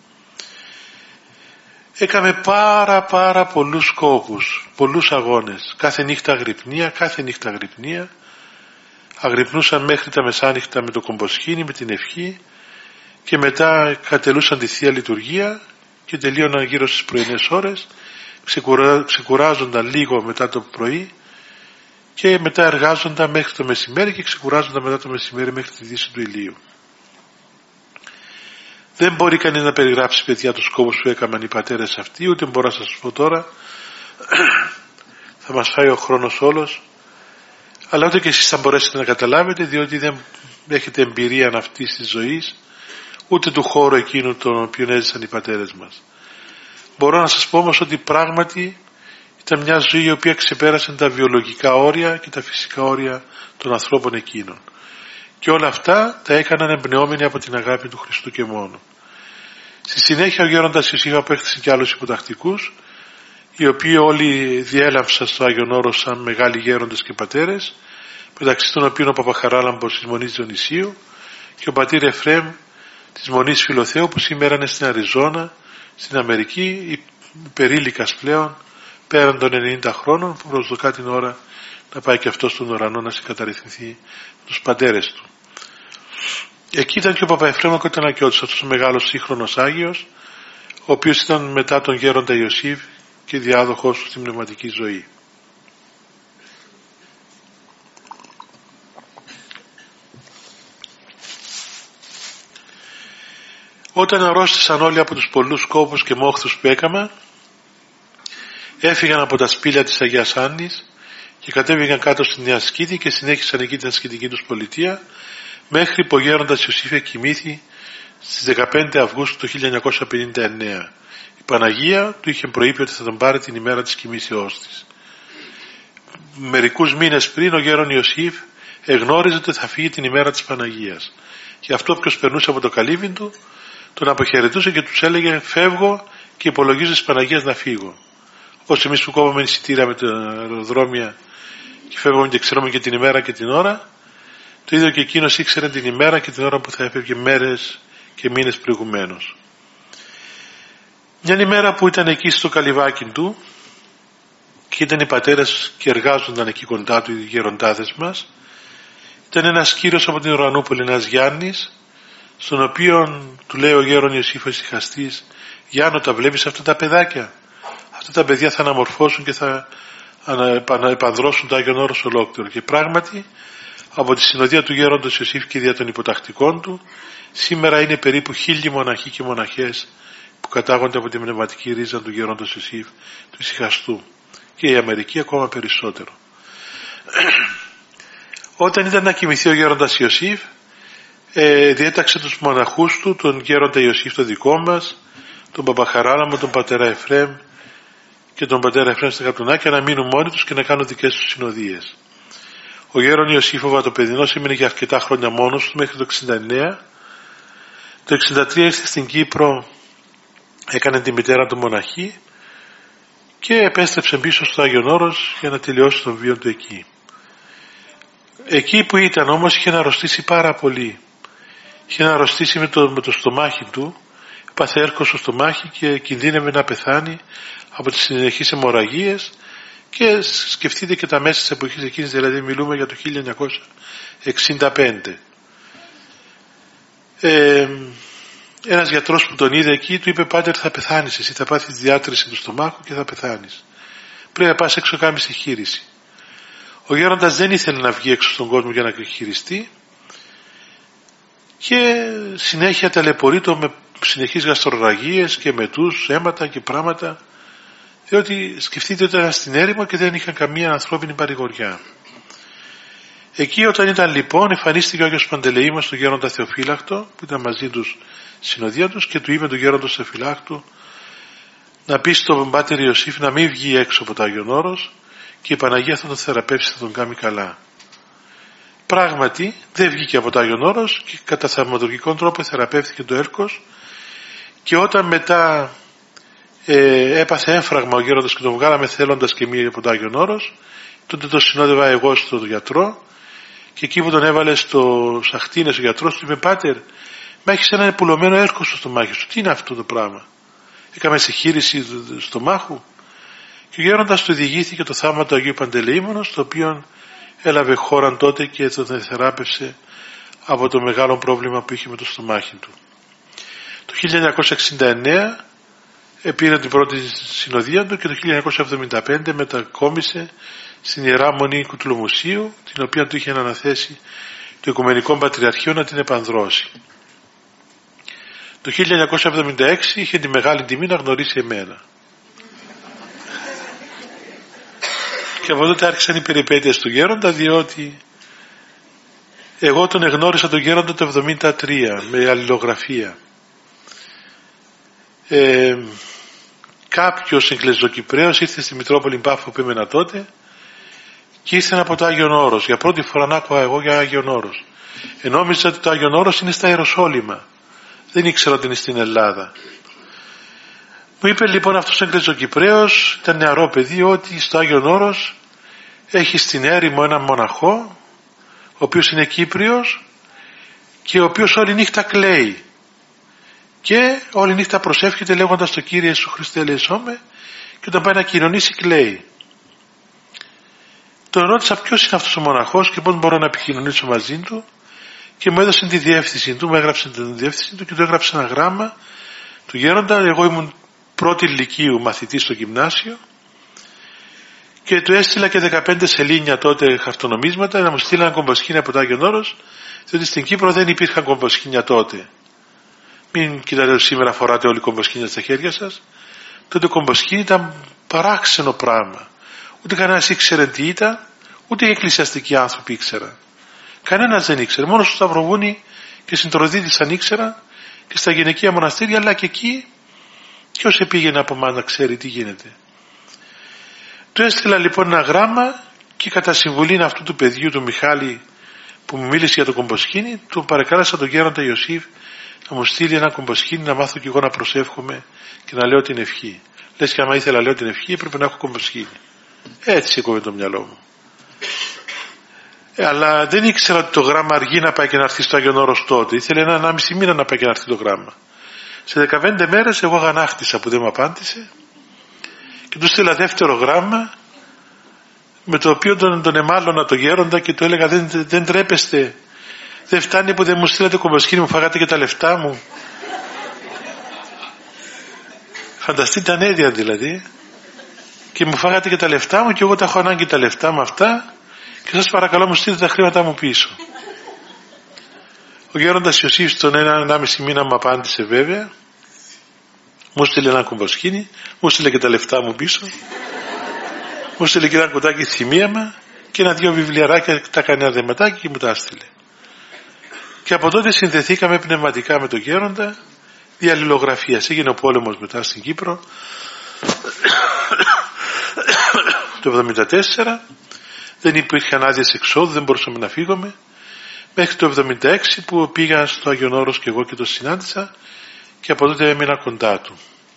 Έκαμε πάρα πάρα πολλούς κόπους, πολλούς αγώνες, κάθε νύχτα αγρυπνία, κάθε νύχτα αγρυπνία. Αγρυπνούσαν μέχρι τα μεσάνυχτα με το κομποσχήνι, με την ευχή, και μετά κατελούσαν τη Θεία Λειτουργία και τελείωναν γύρω στις πρωινές ώρες, ξεκουρά, ξεκουράζονταν λίγο μετά το πρωί και μετά εργάζονταν μέχρι το μεσημέρι και ξεκουράζονταν μετά το μεσημέρι μέχρι τη δύση του ηλίου. Δεν μπορεί κανείς να περιγράψει, παιδιά, τους κόπους που έκαναν οι πατέρες αυτοί, ούτε μπορώ να σας πω τώρα, θα μας φάει ο χρόνος όλος, αλλά ούτε και εσείς θα μπορέσετε να καταλάβετε, διότι δεν έχετε εμπειρία αυτής της ζωής, ούτε του χώρου εκείνου τον οποίο έζησαν οι πατέρες μας. Μπορώ να σας πω όμως ότι πράγματι ήταν μια ζωή η οποία ξεπέρασε τα βιολογικά όρια και τα φυσικά όρια των ανθρώπων εκείνων. Και όλα αυτά τα έκαναν εμπνεόμενοι από την αγάπη του Χριστού και μόνο. Στη συνέχεια ο γέροντας Ιωσήφ απέκτησε και άλλους υποτακτικούς, οι οποίοι όλοι διέλαμψαν στο Άγιον Όρος σαν μεγάλοι γέροντες και πατέρες, μεταξύ των οποίων ο Παπαχαράλαμπος της Μονής Διονυσίου και ο πατήρ Εφρέμ της Μονής Φιλοθέου, που σήμερα είναι στην Αριζόνα, στην Αμερική, υπερήλικας πλέον, πέραν των ενενήντα χρόνων, που προσδοκά την ώρα να πάει και αυτό στον ουρανό να συγκαταρρυθμιστεί με τους πατέρες του. Εκεί ήταν και ο Παπαεφρέμ ο Κοτονακιώτης, αυτός ο μεγάλος σύγχρονος Άγιος, ο οποίος ήταν μετά τον γέροντα Ιωσήφ και διάδοχος του στην πνευματική ζωή. Όταν αρρώστησαν όλοι από τους πολλούς κόπους και μόχθους που έκαμα, έφυγαν από τα σπήλια της Αγίας Άννης και κατέβηκαν κάτω στην Νέα Σκήτη και συνέχισαν εκεί την ασκητική τους πολιτεία, μέχρι που ο γέροντας Ιωσήφ εκοιμήθη στις δεκαπέντε Αυγούστου του χίλια εννιακόσια πενήντα εννέα. Η Παναγία του είχε προείπει ότι θα τον πάρει την ημέρα της κοιμήσεώς της. Μερικούς μήνες πριν ο γέρον Ιωσήφ εγνώριζε ότι θα φύγει την ημέρα της Παναγίας. Και αυτό όποιος περνούσε από το καλύβι του τον αποχαιρετούσε και τους έλεγε «Φεύγω και υπολογίζω της Παναγίας να φύγω». Όπως εμείς που κόβαμε εισιτήρια με τα αεροδρόμια και φεύγουμε και ξέρουμε και την ημέρα και την ώρα, το ίδιο και εκείνος ήξερε την ημέρα και την ώρα που θα έφευγε μέρες και μήνες προηγουμένως. Μια ημέρα που ήταν εκεί στο καλυβάκι του και ήταν οι πατέρες και εργάζονταν εκεί κοντά του, οι γεροντάδες μας, ήταν ένας κύριος από την Ουρανούπολη, ένας Γιάννης, στον οποίο του λέει ο γέρον Ιωσήφ ο ησυχαστής, Γιάννο, τα βλέπεις αυτά τα παιδάκια? Αυτά τα παιδιά θα αναμορφώσουν και θα επανδρώσουν το Άγιον Όρος ολόκληρο. Και πράγματι από τη συνοδεία του γέροντος Ιωσήφ και δια των υποτακτικών του σήμερα είναι περίπου χίλιοι μοναχοί και μοναχές που κατάγονται από τη πνευματική ρίζα του γέροντος Ιωσήφ του ησυχαστού, και η Αμερική ακόμα περισσότερο. Όταν ήταν να κοιμηθεί ο γέροντας Ιωσήφ, ε, διέταξε τους μοναχούς του, τον γέροντα Ιωσήφ το δικό μας, τον Παπαχαράλαμπο, τον πατέρα Εφρέμ και τον πατέρα Εφρέμ στα Καπτουνάκια, να μείνουν μόνοι τους και να κάνουν δικές τους συνοδείες. Ο γέρον Ιωσήφ ο Βατοπεδινός έμεινε για αρκετά χρόνια μόνος του μέχρι το εξήντα εννέα. Το εξήντα τρία ήρθε στην Κύπρο, έκανε τη μητέρα του μοναχή και επέστρεψε πίσω στο Άγιον Όρος για να τελειώσει τον βίο του εκεί. Εκεί που ήταν όμως είχε αρρωστήσει πάρα πολύ είχε αρρωστήσει με το, με το στομάχι του, έπαθε έρκος στο στομάχι και κινδύνευε να πεθάνει από τις συνεχείς αιμορραγίες. Και σκεφτείτε και τα μέσα της εποχής εκείνης, δηλαδή μιλούμε για το χίλια εννιακόσια εξήντα πέντε. Ε, ένας γιατρός που τον είδε εκεί του είπε: «Πάτερ, θα πεθάνεις εσύ, θα πάθεις διάτρηση του στομάχου και θα πεθάνεις. Πρέπει να πας έξω να κάνεις εγχείρηση». Ο γέροντας δεν ήθελε να βγει έξω στον κόσμο για να εγχειριστεί και συνέχεια ταλαιπωρείτο με συνεχείς γαστρορραγίες και μετούς, αίματα και πράγματα, διότι σκεφτείτε ότι ήταν στην έρημο και δεν είχαν καμία ανθρώπινη παρηγοριά. Εκεί όταν ήταν λοιπόν, εμφανίστηκε ο Άγιος Παντελεήμος στον γέροντα Θεοφύλακτο που ήταν μαζί τους συνοδεία τους και του είπε του γέροντος Θεοφυλάκτου να πει στον Πάτερ Ιωσήφ να μην βγει έξω από το Άγιον Όρος και η Παναγία θα τον θεραπεύσει, θα τον κάνει καλά. Πράγματι δεν βγήκε από το Άγιον Όρος και κατά θαυματουργικό τρόπο θεραπεύθηκε το έρκος, και όταν μετά ε, έπαθε έμφραγμα ο γέροντας και τον βγάλαμε θέλοντας και μία από το Άγιον Όρος, τότε το συνόδευα εγώ στον γιατρό και εκεί που τον έβαλε στο σαχτίνες ο γιατρός του είπε: «Πάτερ, μα έχεις ένα πουλωμένο έρκος στο στομάχι σου, τι είναι αυτό το πράγμα? Έκαμε εγχείρηση στο στομάχου?» Και ο γέροντας του διηγήθηκε το θαύμα του Αγίου Παντελεήμονος, το οποίο έλαβε χώραν τότε και τον θεράπευσε από το μεγάλο πρόβλημα που είχε με το στομάχι του. Το χίλια εννιακόσια εξήντα εννέα πήρε την πρώτη συνοδεία του και το χίλια εννιακόσια εβδομήντα πέντε μετακόμισε στην Ιερά Μονή Κουτλομουσίου, την οποία του είχε αναθέσει το Οικουμενικό Πατριαρχείο να την επανδρώσει. Το χίλια εννιακόσια εβδομήντα έξι είχε τη μεγάλη τιμή να γνωρίσει εμένα. Και από τότε άρχισαν οι περιπέτειες του γέροντα, διότι εγώ τον εγνώρισα τον γέροντα το εβδομήντα τρία με αλληλογραφία. Ε, κάποιος Εγγλεζοκυπραίος ήρθε στη Μητρόπολη Πάφο που ήμαινα τότε και ήρθε από το Άγιον Όρος. Για πρώτη φορά να άκουγα εγώ για Άγιον Όρος. Ενόμιζα ότι το Άγιον Όρος είναι στα Ιεροσόλυμα. Δεν ήξερα ότι είναι στην Ελλάδα. Μου είπε λοιπόν αυτός ο Εγγλεζοκυπραίος, ήταν νεαρό παιδί, ότι στο Άγιον Όρος έχει στην έρημο έναν μοναχό, ο οποίος είναι Κύπριος και ο οποίος όλη νύχτα κλαίει. Και όλη νύχτα προσεύχεται λέγοντας το Κύριε Ιησού Χριστέ ελεησόμαι, και όταν πάει να κοινωνήσει κλαίει. Τον ρώτησα ποιος είναι αυτός ο μοναχός και πώς μπορώ να επικοινωνήσω μαζί του, και μου έδωσε τη διεύθυνση του, μου έγραψε την διεύθυνση του και του έγραψε ένα γράμμα του γέροντα. Εγώ ήμουν πρώτη ηλικίου μαθητής στο γυμνάσιο και του έστειλα και δεκαπέντε σελήνια τότε χαρτονομίσματα να μου στείλει ένα κομποσκήνι από το Άγιον Όρος, διότι στην Κύπρο δεν υπήρχαν κομποσκήνια τότε. Μην κοιτάτε σήμερα φοράτε όλοι κομποσκήνια στα χέρια σας. Τότε κομποσκήνι ήταν παράξενο πράγμα. Ούτε κανένας ήξερε τι ήταν, ούτε οι εκκλησιαστικοί άνθρωποι ήξεραν. Κανένας δεν ήξερε. Μόνο στο Σταυροβούνι και στην Τροδίτησαν ήξεραν, και στα γυναικεία μοναστήρια, αλλά και εκεί ποιος επήγαινε από μάνα να ξέρει τι γίνεται. Του έστειλα λοιπόν ένα γράμμα και κατά συμβουλή αυτού του παιδιού του Μιχάλη που μου μίλησε για το κομποσκήνι, του παρακάλεσα τον γέροντα Ιωσήφ να μου στείλει ένα κομποσκήνι να μάθω κι εγώ να προσεύχομαι και να λέω την ευχή. Λες και άμα ήθελα να λέω την ευχή έπρεπε να έχω κομποσκήνι. Έτσι έκοβε το μυαλό μου. Ε, αλλά δεν ήξερα ότι το γράμμα αργεί να πάει και να έρθει στο Άγιον Όρος τότε. Ήθελε ένα ενάμιση μήνα να πάει και να έρθει το γράμμα. Σε δεκαπέντε μέρες εγώ αγανάκτησα που δεν μου απάντησε και του στείλα δεύτερο γράμμα, με το οποίο τον, τον εμάλωνα το γέροντα και του έλεγα δεν, δεν τρέπεστε, δεν φτάνει που δεν μου στείλατε κομποσκήνι, μου φάγατε και τα λεφτά μου. Φανταστείτε ανέδεια δηλαδή. Και μου φάγατε και τα λεφτά μου και εγώ τα έχω ανάγκη τα λεφτά μου αυτά και σας παρακαλώ μου στείλτε τα χρήματά μου πίσω. Ο γέροντας Ιωσήφ τον ένα ενάμιση μήνα μου απάντησε βέβαια, μου στείλε ένα κομποσκήνι, μου στείλε και τα λεφτά μου πίσω, μου στείλε και ένα κουτάκι θυμίαμα και ένα δυο βιβλιαράκια, τα κανένα δεματάκι και μου τα έστειλε. Και από τότε συνδεθήκαμε πνευματικά με τον γέροντα δια αλληλογραφίας. Έγινε ο πόλεμος μετά στην Κύπρο το εβδομήντα τέσσερα, δεν υπήρχαν άδειες εξόδου, δεν μπορούσαμε να φύγουμε, μέχρι το εβδομήντα έξι που πήγα στο Άγιον Όρος και εγώ και το συνάντησα και από τότε έμεινα κοντά του.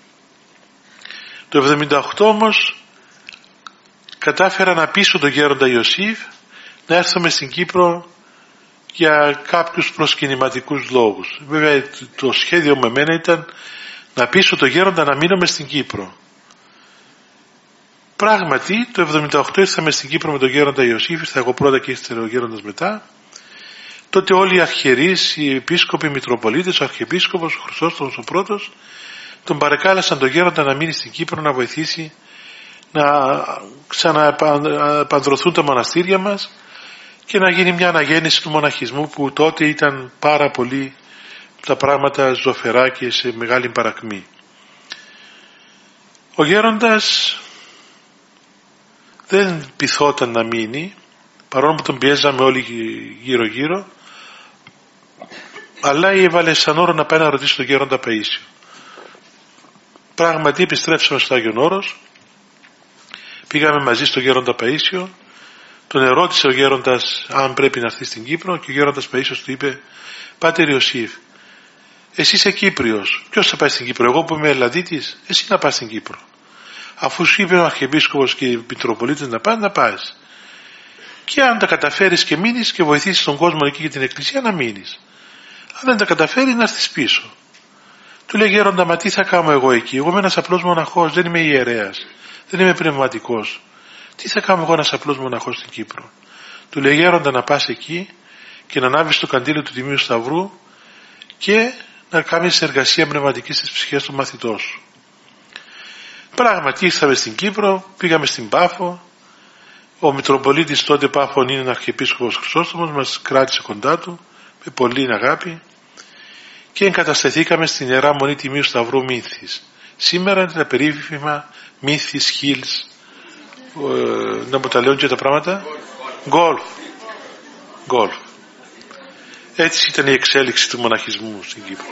Το εβδομήντα οκτώ όμως κατάφερα να πείσω τον γέροντα Ιωσήφ να έρθουμε στην Κύπρο για κάποιους προσκυνηματικούς λόγους. Βέβαια το σχέδιο με εμένα ήταν να πείσω το γέροντα να μείνουμε στην Κύπρο. Πράγματι το εβδομήντα οκτώ ήρθαμε στην Κύπρο με τον γέροντα Ιωσήφ, ήρθα εγώ πρώτα και ήρθε ο γέροντας μετά. Τότε όλοι οι αρχιερείς, οι επίσκοποι, οι μητροπολίτες, ο αρχιεπίσκοπος, ο Χρυσόστομος ο πρώτος, τον παρεκάλεσαν τον γέροντα να μείνει στην Κύπρο να βοηθήσει να ξαναεπανδρωθούν τα μοναστήρια μας και να γίνει μια αναγέννηση του μοναχισμού που τότε ήταν πάρα πολύ τα πράγματα ζωφερά και σε μεγάλη παρακμή. Ο γέροντας δεν πειθόταν να μείνει, παρόλο που τον πιέζαμε όλοι γύρω γύρω, αλλά έβαλε σαν όρο να πάει να ρωτήσει τον γέροντα Παΐσιο. Πράγματι επιστρέψαμε στο Άγιον Όρος, πήγαμε μαζί στον γέροντα Παΐσιο, τον ερώτησε ο γέροντας αν πρέπει να έρθει στην Κύπρο και ο γέροντας Παΐσιος του είπε: Πάτερ Ιωσήφ, εσύ είσαι Κύπριος, ποιος θα πάει στην Κύπρο, εγώ που είμαι Ελλαδίτης, εσύ να πας στην Κύπρο. Αφού σου είπε ο Αρχιεπίσκοπος και οι Μητροπολίτες να πάνε, να πας. Και αν τα καταφέρεις και μείνεις και βοηθήσεις τον κόσμο εκεί και την Εκκλησία, να μείνεις. Αν δεν τα καταφέρεις, να έρθεις πίσω. Του λέει: Γέροντα, μα τι θα κάνω εγώ εκεί, εγώ είμαι ένας απλός μοναχός, δεν είμαι ιερέας, δεν είμαι πνευματικός. Τι θα κάνω εγώ ένας απλός μοναχός στην Κύπρο. Του λέει: Γέροντα, να πας εκεί και να ανάβεις το καντήλι του Τιμίου Σταυρού και να κάνεις εργασία πνευματική στις ψυχές των μαθητών σου. Πράγματι ήρθαμε στην Κύπρο, πήγαμε στην Πάφο. Ο Μητροπολίτης τότε Πάφων είναι ο Αρχιεπίσκοπος Χρυσόστομος, μας κράτησε κοντά του με πολλή αγάπη και εγκατασταθήκαμε στην Ιερά Μονή Τιμίου Σταυρού Μύθης. Σήμερα είναι τα περίφημα Μύθης Χίλς, ε, να μου τα λέω και τα πράγματα, γκολφ. Γκολφ. Έτσι ήταν η εξέλιξη του μοναχισμού στην Κύπρο.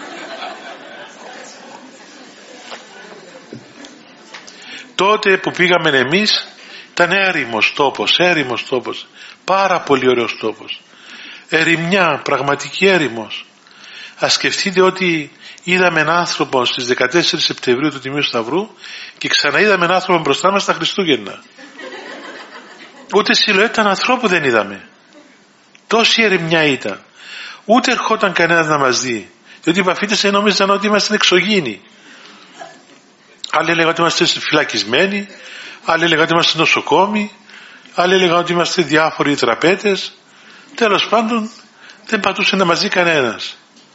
Τότε που πήγαμε εμείς ήταν έρημος τόπος, έρημος τόπος, πάρα πολύ ωραίος τόπος, ερημιά, πραγματική έρημος. Ας σκεφτείτε ότι είδαμε έναν άνθρωπο στις δεκατέσσερις Σεπτεμβρίου του Τιμίου Σταυρού και ξαναείδαμε έναν άνθρωπο μπροστά μας στα Χριστούγεννα. Ούτε σιλουέτα ανθρώπου δεν είδαμε, τόση ερημιά ήταν. Ούτε ερχόταν κανένας να μας δει, διότι οι παφίτες νόμιζαν ότι είμαστε εξωγήινοι. Άλλοι έλεγαν ότι είμαστε φυλακισμένοι, άλλοι έλεγαν ότι είμαστε νοσοκόμοι, άλλοι έλεγαν ότι είμαστε διάφοροι τραπέτες. Τέλος πάντων δεν πατούσε να μας δει κανένας.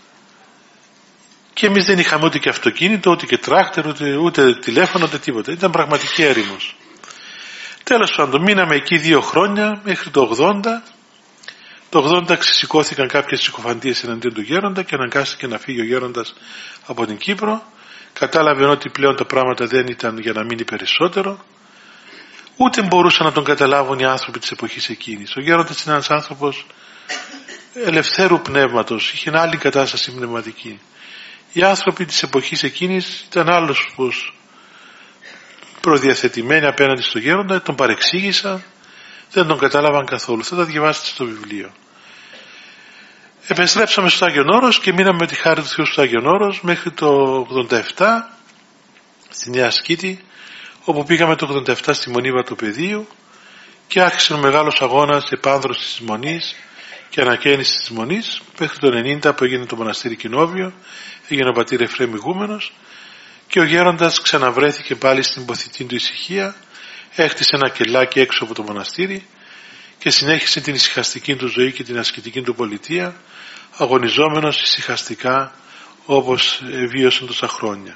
Και εμείς δεν είχαμε ούτε και αυτοκίνητο, ούτε και τράκτερ, ούτε, ούτε τηλέφωνο, ούτε τίποτα. Ήταν πραγματική έρημος. Τέλος πάντων μείναμε εκεί δύο χρόνια μέχρι το ογδόντα. Το ογδόντα ξεσηκώθηκαν κάποιες συκοφαντίες εναντίον του γέροντα και αναγκάστηκε να φύγει ο γέροντας από την Κύπρο. Κατάλαβε ότι πλέον τα πράγματα δεν ήταν για να μείνει περισσότερο. Ούτε μπορούσαν να τον καταλάβουν οι άνθρωποι της εποχής εκείνης. Ο γέροντας ήταν ένας άνθρωπος ελευθέρου πνεύματος, είχε άλλη κατάσταση πνευματική. Οι άνθρωποι της εποχής εκείνης ήταν άλλος πως προδιαθετημένοι απέναντι στο γέροντα, τον παρεξήγησαν, δεν τον κατάλαβαν καθόλου. Θα τα διαβάσετε στο βιβλίο. Επιστρέψαμε στο Άγιον Όρος και μείναμε με τη χάρη του Θεού στο Άγιον Όρος μέχρι το ογδόντα επτά στη Νέα Σκήτη, όπου πήγαμε το ογδόντα επτά στη Μονή Βατοπεδίου και άρχισε ο μεγάλος αγώνας επάνδρωσης της Μονής και ανακαίνησης της Μονής μέχρι το ενενήντα που έγινε το μοναστήρι Κοινόβιο, έγινε ο πατήρ Εφραίμ ηγούμενος και ο γέροντας ξαναβρέθηκε πάλι στην ποθητή του ησυχία, έκτισε ένα κελάκι έξω από το μοναστήρι και συνέχισε την ησυχαστική του ζωή και την ασκητική του πολιτεία, αγωνιζόμενος ησυχαστικά όπως βίωσε τόσα χρόνια.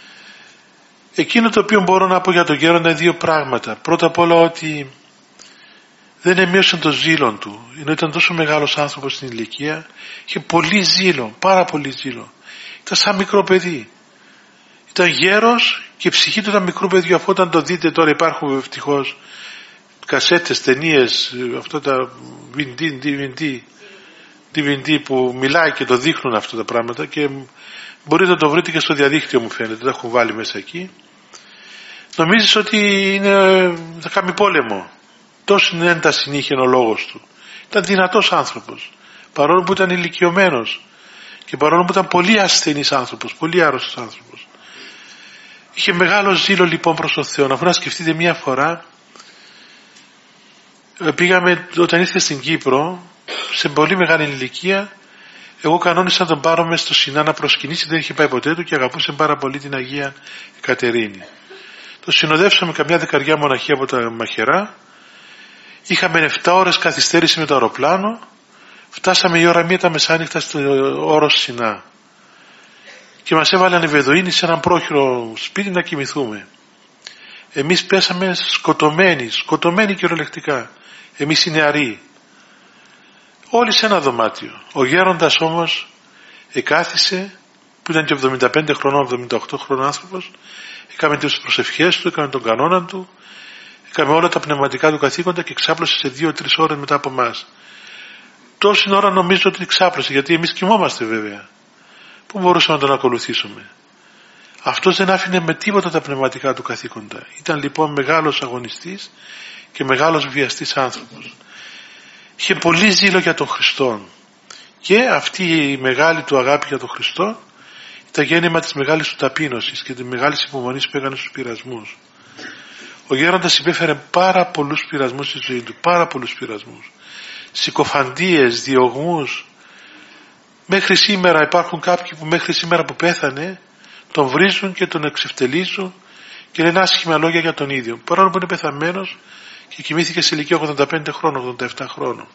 Εκείνο το οποίο μπορώ να πω για τον γέροντα είναι δύο πράγματα. Πρώτα απ' όλα ότι δεν εμείωσε το ζήλο του, ενώ ήταν τόσο μεγάλος άνθρωπος στην ηλικία, είχε πολύ ζήλο, πάρα πολύ ζήλο. Ήταν σαν μικρό παιδί. Ήταν γέρος και η ψυχή του ήταν μικρό παιδί. Αφού όταν το δείτε τώρα υπάρχουν ευτυχώς κασέτες, ταινίες, αυτά τα ντι βι ντι, ντι βι ντι που μιλάει και το δείχνουν αυτά τα πράγματα και μπορείτε να το βρείτε και στο διαδίκτυο μου φαίνεται, τα έχω βάλει μέσα εκεί. Νομίζεις ότι είναι, θα κάνει πόλεμο. Τόσο είναι ένταση είχε ο λόγος του. Ήταν δυνατός άνθρωπος, παρόλο που ήταν ηλικιωμένος και παρόλο που ήταν πολύ ασθενής άνθρωπος, πολύ άρρωστος άνθρωπος. Είχε μεγάλο ζήλο λοιπόν προς τον Θεό. Αφού να σκεφτείτε μία φορά, πήγαμε όταν ήρθε στην Κύπρο, σε πολύ μεγάλη ηλικία, εγώ κανόνισα να τον πάρω μέσα στο Σινά να προσκυνήσει, δεν είχε πάει ποτέ του και αγαπούσε πάρα πολύ την Αγία Εκατερίνη. Το συνοδεύσαμε καμιά δεκαριά μοναχοί από τα Μαχαιρά. Είχαμε επτά ώρες καθυστέρηση με το αεροπλάνο. Φτάσαμε η ώρα μία τα μεσάνυχτα στο όρος Σινά. Και μας έβαλαν οι Βεδουίνοι σε έναν πρόχειρο σπίτι να κοιμηθούμε. Εμείς πέσαμε σκοτωμένοι, σκοτωμένοι κυριολεκτικά. Εμείς οι νεαροί. Όλοι σε ένα δωμάτιο. Ο γέροντας όμως εκάθισε, που ήταν και εβδομήντα πέντε χρονών, εβδομήντα οκτώ χρονών άνθρωπος, έκαμε τις προσευχές του, έκαμε τον κανόνα του, έκαμε όλα τα πνευματικά του καθήκοντα και ξάπλωσε σε δύο-τρεις ώρες μετά από εμάς. Τόση ώρα νομίζω ότι ξάπλωσε, γιατί εμείς κοιμόμαστε βέβαια. Πού μπορούσαμε να τον ακολουθήσουμε? Αυτός δεν άφηνε με τίποτα τα πνευματικά του καθήκοντα. Ήταν λοιπόν μεγάλος αγωνιστής και μεγάλος βιαστής άνθρωπος. Είχε πολύ ζήλο για τον Χριστό. Και αυτή η μεγάλη του αγάπη για τον Χριστό ήταν γέννημα της μεγάλης του ταπείνωσης και της μεγάλης υπομονής που έκανε στους πειρασμούς. Ο γέροντας υπέφερε πάρα πολλούς πειρασμούς στη ζωή του, πάρα πολλούς πειρασμούς. Συκοφαντίες, διωγμούς. Μέχρι σήμερα υπάρχουν κάποιοι που μέχρι σήμερα που πέθανε τον βρίζουν και τον εξευτελίζουν και λένε άσχημα λόγια για τον ίδιο. Παρόλο που είναι πεθαμένος και κοιμήθηκε σε ηλικία ογδόντα πέντε χρόνων, ογδόντα επτά χρόνων.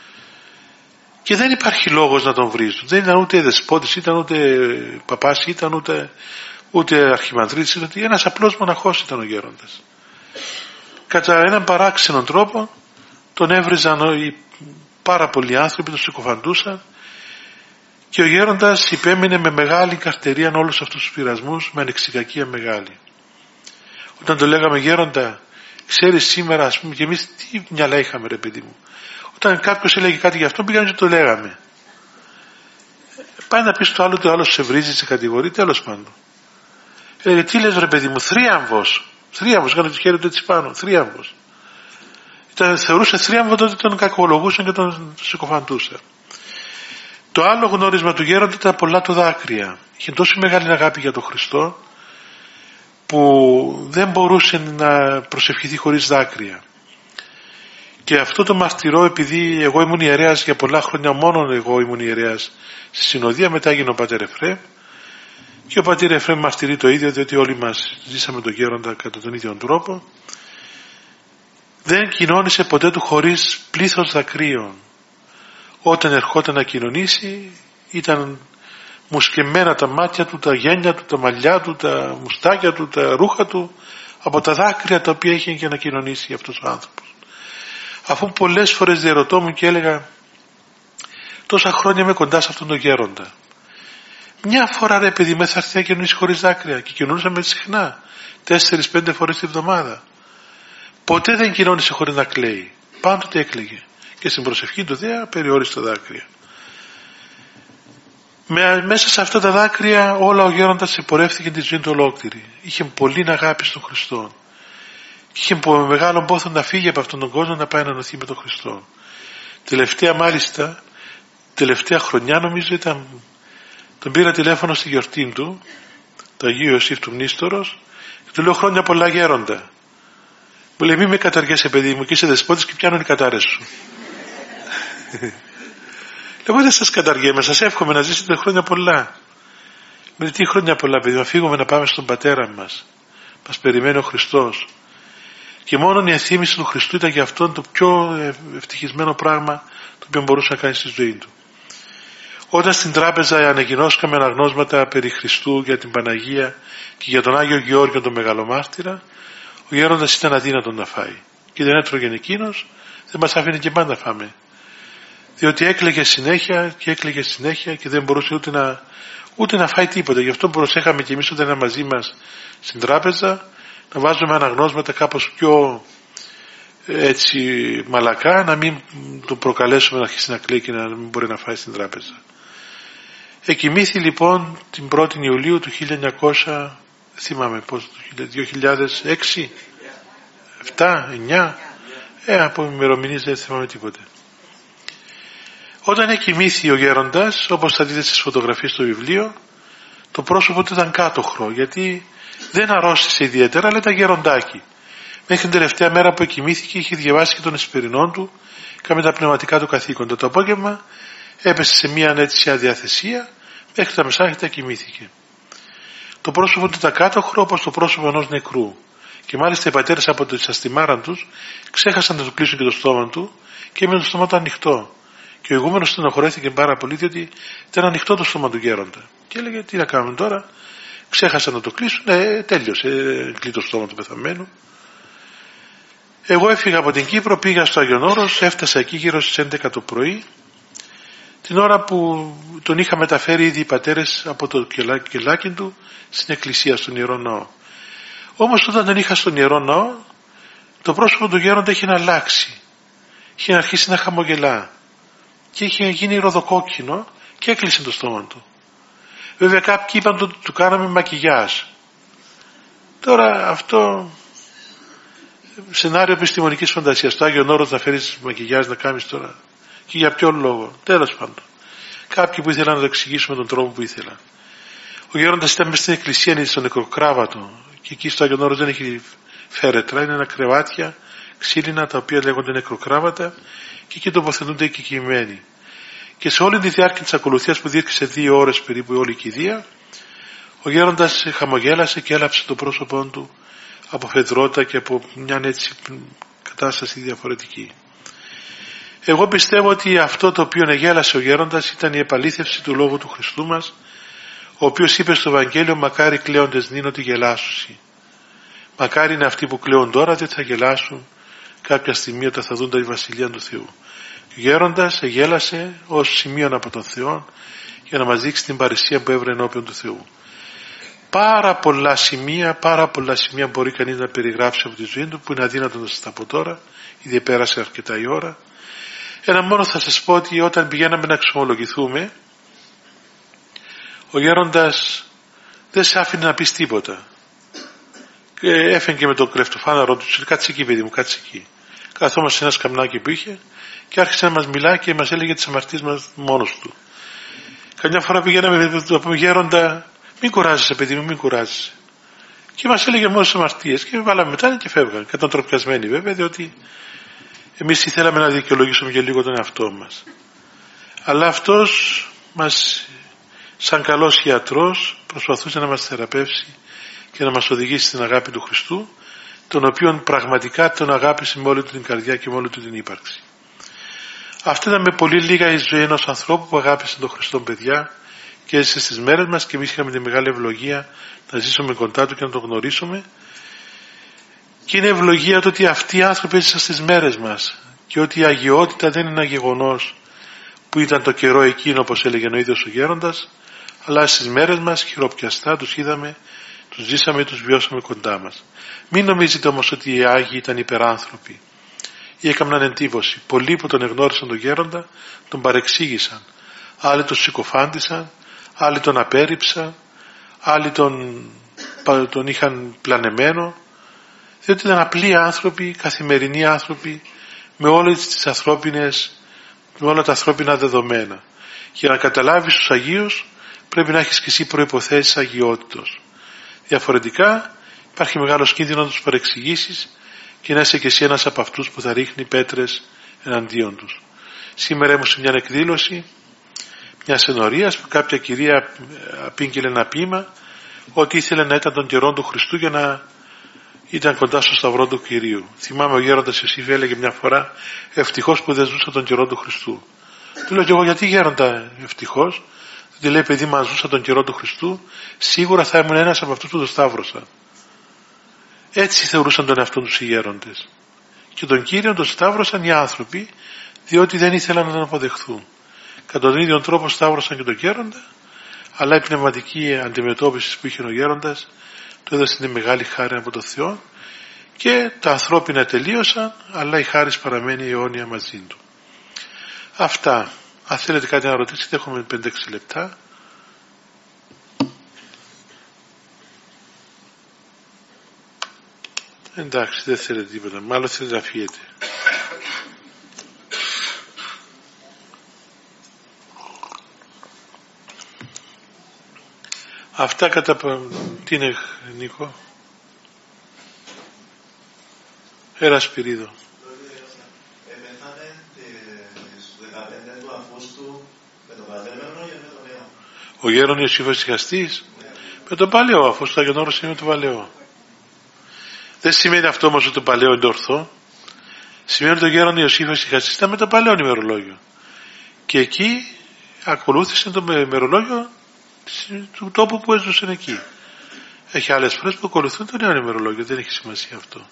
Και δεν υπάρχει λόγος να τον βρίζουν. Δεν ήταν ούτε δεσπότης, ήταν ούτε παπάς, ήταν ούτε, ούτε αρχιμανδρίτης, ήταν ένας απλός μοναχός ήταν ο γέροντας. Κατά έναν παράξενο τρόπο τον έβριζαν οι πάρα πολλοί άνθρωποι, τον συκοφαντούσαν και ο γέροντας υπέμεινε με μεγάλη καρτερία όλους αυτούς τους πειρασμούς, με ανεξικακία μεγάλη. Όταν το λέγαμε γέροντα, ξέρεις σήμερα, ας πούμε, και εμείς τι μυαλά είχαμε ρε παιδί μου. Όταν κάποιος έλεγε κάτι για αυτό, πήγαμε και το λέγαμε. Πάει να πει στο άλλο ότι ο άλλος σε βρίζει, σε κατηγορεί, τέλος πάντων. Έλεγε, τι λες ρε παιδί μου, θρίαμβος. Θρίαμβος, έκανε το χέρι του έτσι πάνω, θρίαμβος. Ήταν, θεωρούσε θρίαμβο ότι τον κακολογούσαν και τον συκοφαντούσαν. Το άλλο γνώρισμα του γέροντα ήταν πολλά του δάκρυα. Είχε τόσο μεγάλη αγάπη για τον Χριστό που δεν μπορούσε να προσευχηθεί χωρίς δάκρυα. Και αυτό το μαρτυρώ επειδή εγώ ήμουν ιερέας για πολλά χρόνια, μόνο εγώ ήμουν ιερέας στη συνοδεία, μετά έγινε ο πατέρ Εφραίμ και ο πατέρ Εφραίμ μαρτυρεί το ίδιο, διότι όλοι μας ζήσαμε τον γέροντα κατά τον ίδιο τρόπο. Δεν κοινώνησε ποτέ του χωρίς πλήθος δακρύων. Όταν ερχόταν να κοινωνήσει ήταν μουσκεμένα τα μάτια του, τα γένια του, τα μαλλιά του, τα μουστάκια του, τα ρούχα του από τα δάκρυα τα οποία είχε για να κοινωνήσει αυτός ο άνθρωπος. Αφού πολλές φορές διαρωτώ και έλεγα τόσα χρόνια είμαι κοντά σε αυτόν τον γέροντα, μια φορά ρε παιδί με θα έρθει να κοινωνήσει χωρίς δάκρυα, και κοινωνούσαμε συχνά τέσσερις πέντε φορές τη βδομάδα. Ποτέ δεν κοινώνησε χωρίς να κλαίει, πάντοτε έκλαιγε και στην προσευχή του δε απεριόριστα δάκρυα. Με, μέσα σε αυτά τα δάκρυα όλα ο γέροντας επορεύθηκε τη ζωή του ολόκληρη. Είχε πολύ αγάπη στον Χριστό και είχε μεγάλο πόθο να φύγει από αυτόν τον κόσμο να πάει να ενωθεί με τον Χριστό. Τελευταία μάλιστα, τελευταία χρονιά νομίζω ήταν, τον πήρα τηλέφωνο στη γιορτή του, το Αγίου Ιωσήφ του Μνήστορος, και του λέω χρόνια πολλά γέροντα. Μου λέει, μη με καταργέσαι παιδί μου, και είσαι δεσπότης και πιάνουν οι κατάρες σου. Εγώ δεν σας καταργέμαι, σας εύχομαι να ζήσετε χρόνια πολλά. Με τι χρόνια πολλά παιδί, να φύγουμε να πάμε στον πατέρα μας. Μας περιμένει ο Χριστός. Και μόνο η ενθύμηση του Χριστού ήταν για αυτόν το πιο ευτυχισμένο πράγμα το οποίο μπορούσε να κάνει στη ζωή του. Όταν στην τράπεζα ανακοινώσκαμε αναγνώσματα περί Χριστού για την Παναγία και για τον Άγιο Γεώργιο τον Μεγαλομάρτυρα, ο γέροντας ήταν αδύνατον να φάει. Και δεν έτρωγε εκείνος, δεν μας άφηνε και πάντα να φάμε. Διότι έκλαιγε συνέχεια και έκλαιγε συνέχεια και δεν μπορούσε ούτε να, ούτε να φάει τίποτα. Γι' αυτό προσέχαμε και εμείς όταν ήταν μαζί μας στην τράπεζα να βάζουμε αναγνώσματα κάπως πιο έτσι μαλακά, να μην τον προκαλέσουμε να αρχίσει να κλαίει και να μην μπορεί να φάει στην τράπεζα. Εκοιμήθη λοιπόν την πρώτη Ιουλίου του χίλια εννιακόσια, θυμάμαι πώς, δύο χιλιάδες έξι, επτά, εννιά, ε, από ημερομηνίες δεν θυμάμαι τίποτε. Όταν εκοιμήθη ο γέροντας, όπως θα δείτε στις φωτογραφίες στο βιβλίο, το πρόσωπο του ήταν κάτοχρο, γιατί δεν αρρώστησε ιδιαίτερα, αλλά ήταν γεροντάκι. Μέχρι την τελευταία μέρα που εκοιμήθηκε είχε διαβάσει και τον εσπερινό του κάμε τα πνευματικά του καθήκοντα. Το απόγευμα έπεσε σε μια έτσι αδιαθεσία, μέχρι τα μεσάνυχτα κοιμήθηκε. Το πρόσωπο του ήταν κάτοχρο όπως το πρόσωπο ενός νεκρού. Και μάλιστα οι πατέρες από τη αστιμάρα τους ξέχασαν να του κλείσουν και το στόμα του και έμεινε το στόμα του ανοιχτό. Και ο ηγούμενος στενοχωρέθηκε πάρα πολύ, διότι ήταν ανοιχτό το στόμα του γέροντα. Και έλεγε: τι να κάνουμε τώρα, ξέχασαν να το κλείσουν, ε, τέλειωσε, ε, κλείτω το στόμα του πεθαμένου. Εγώ έφυγα από την Κύπρο, πήγα στο Άγιον Όρος, έφτασα εκεί γύρω στις έντεκα το πρωί, την ώρα που τον είχα μεταφέρει ήδη οι πατέρες από το κελάκι του στην εκκλησία, στον Ιερό Ναό. Όμως όταν τον είχα στον Ιερό Ναό, το πρόσωπο του γέροντα είχε αλλάξει, είχε αρχίσει να χαμογελά και είχε γίνει ροδοκόκκινο και έκλεισε το στόμα του. Βέβαια κάποιοι είπαν ότι του κάναμε μακιγιάζ. Τώρα αυτό σενάριο επιστημονικής φαντασίας, το Άγιον Όρος να φέρεις μακιγιάζ να κάνεις τώρα, και για ποιο λόγο, τέλος πάντων. Κάποιοι που ήθελαν να το εξηγήσουμε τον τρόπο που ήθελαν. Ο γέροντας ήταν μέσα στην εκκλησία, είναι στο νεκροκράβατο, και εκεί στο Άγιον Όρος δεν έχει φέρετρα, είναι ένα κρεβάτια ξύλινα τα οποία λέγονται νεκροκράβατα, και εκεί τοποθετούνται οι κεκοιημένοι. Και σε όλη τη διάρκεια της ακολουθίας που διήρκησε δύο ώρες περίπου όλη η κηδεία, ο γέροντας χαμογέλασε και έλαψε το πρόσωπό του από φεδρότητα και από μια έτσι κατάσταση διαφορετική. Εγώ πιστεύω ότι αυτό το οποίο γέλασε ο γέροντας ήταν η επαλήθευση του Λόγου του Χριστού μας, ο οποίος είπε στο Ευαγγέλιο: μακάρι κλαίοντες νυν ότι γελάσουσι. Μακάρι είναι αυτοί που κλαίουν τώρα, διότι θα γελάσουν κάποια στιγμή όταν θα δουν τη Βασιλεία του Θεού. Ο γέροντας γέλασε ως σημείον από τον Θεό για να μας δείξει την παρησία που έβρε ενώπιον του Θεού. Πάρα πολλά σημεία, πάρα πολλά σημεία μπορεί κανείς να περιγράψει από τη ζωή του, που είναι αδύνατο να σας τα πω τώρα, ήδη πέρασε αρκετά η ώρα. Ένα μόνο θα σας πω, ότι όταν πηγαίναμε να εξομολογηθούμε, ο γέροντας δεν σε άφηνε να πεις τίποτα. Και έφεγγε με το κλεφτοφάναρο του, του κάτσε εκεί παιδί μου, κάτσε εκεί. Καθόμαστε σε ένα σκαμνάκι που είχε και άρχισε να μας μιλάει και μας έλεγε τις αμαρτίες μας μόνος του. Καμιά φορά πηγαίναμε με τον γέροντα: μην κουράζεσαι παιδί μου, μην κουράζεσαι. Και μας έλεγε μόνο τις αμαρτίες και βάλαμε μετά και φεύγαν. Κατατροπιασμένοι βέβαια, διότι εμείς ήθελαμε να δικαιολογήσουμε και λίγο τον εαυτό μας. Αλλά αυτός μας, σαν καλός ιατρός, προσπαθούσε να μας θεραπεύσει και να μας οδηγήσει στην αγάπη του Χριστού, τον οποίον πραγματικά τον αγάπησε με όλη του την καρδιά και με όλη του την ύπαρξη. Αυτό ήταν με πολύ λίγα η ζωή ενός ανθρώπου που αγάπησε τον Χριστό, παιδιά, και έζησε στις μέρες μας, και εμείς είχαμε τη μεγάλη ευλογία να ζήσουμε κοντά του και να τον γνωρίσουμε. Και είναι ευλογία το ότι αυτοί οι άνθρωποι έζησαν στις μέρες μας, και ότι η αγιότητα δεν είναι ένα γεγονός που ήταν το καιρό εκείνο, όπως έλεγε ο ίδιος ο γέροντας, αλλά στις μέρες μας χειροπιαστά τους είδαμε, τους ζήσαμε, τους βιώσαμε κοντά μας. Μην νομίζετε όμως ότι οι Άγιοι ήταν υπεράνθρωποι ή έκαναν εντύπωση. Πολλοί που τον εγνώρισαν τον γέροντα τον παρεξήγησαν. Άλλοι τον συκοφάντησαν, άλλοι τον απέρριψαν, άλλοι τον, τον είχαν πλανεμένο, διότι ήταν απλοί άνθρωποι, καθημερινοί άνθρωποι, με όλες τις ανθρώπινες, με όλα τα ανθρώπινα δεδομένα. Για να καταλάβεις τους Αγίους πρέπει να έχεις και εσύ προϋποθέσεις αγιότητος. Διαφορετικά υπάρχει μεγάλος κίνδυνο να τους παρεξηγήσεις και να είσαι και εσύ ένας από αυτούς που θα ρίχνει πέτρες εναντίον τους. Σήμερα ήμουν σε μια εκδήλωση μια ενορίας που κάποια κυρία απήγγειλε ένα ποίημα ότι ήθελε να ήταν των καιρών του Χριστού για να ήταν κοντά στο σταυρό του Κυρίου. Θυμάμαι ο γέροντας Ιωσήφ έλεγε μια φορά: ευτυχώς που δεν ζούσα τον καιρό του Χριστού. Του λέω και εγώ: γιατί γέροντα ευτυχώς? Του λέει: παιδί μου, αν ζούσα τον καιρό του Χριστού, σίγουρα θα ήμουν ένας από αυτούς που τον σταύρωσαν. Έτσι θεωρούσαν τον εαυτό τους οι γέροντες. Και τον Κύριο τον σταύρωσαν οι άνθρωποι, διότι δεν ήθελαν να τον αποδεχθούν. Κατά τον ίδιο τρόπο σταύρωσαν και τον γέροντα, αλλά η πνευματική αντιμετώπιση που είχε ο γέροντας του έδωσε την μεγάλη χάρη από τον Θεό, και τα ανθρώπινα τελείωσαν, αλλά η χάρις παραμένει αιώνια μαζί του. Αυτά. Αν θέλετε κάτι να ρωτήσετε, έχουμε πέντε έξι λεπτά. Εντάξει, δεν θέλετε τίποτα, μάλλον θέλετε να φύγετε. Αυτά κατά... Τι είναι, Νίκο? Έλα, Σπυρίδο. Empezaba Ο γέρον Ιωσήφ ο Ησυχαστής, με τον παλαιό, αφού στο Άγιον Όρος είναι το παλαιό. Δεν σημαίνει αυτό όμως ότι το παλαιό είναι ορθό. Σημαίνει ότι ο γέρον Ιωσήφ ο Ησυχαστής ήταν με το παλαιό ημερολόγιο. Και εκεί ακολούθησε το ημερολόγιο του τόπου που έζησαν εκεί. Έχει άλλες φορές που ακολουθούν το νέο ημερολόγιο, δεν έχει σημασία αυτό.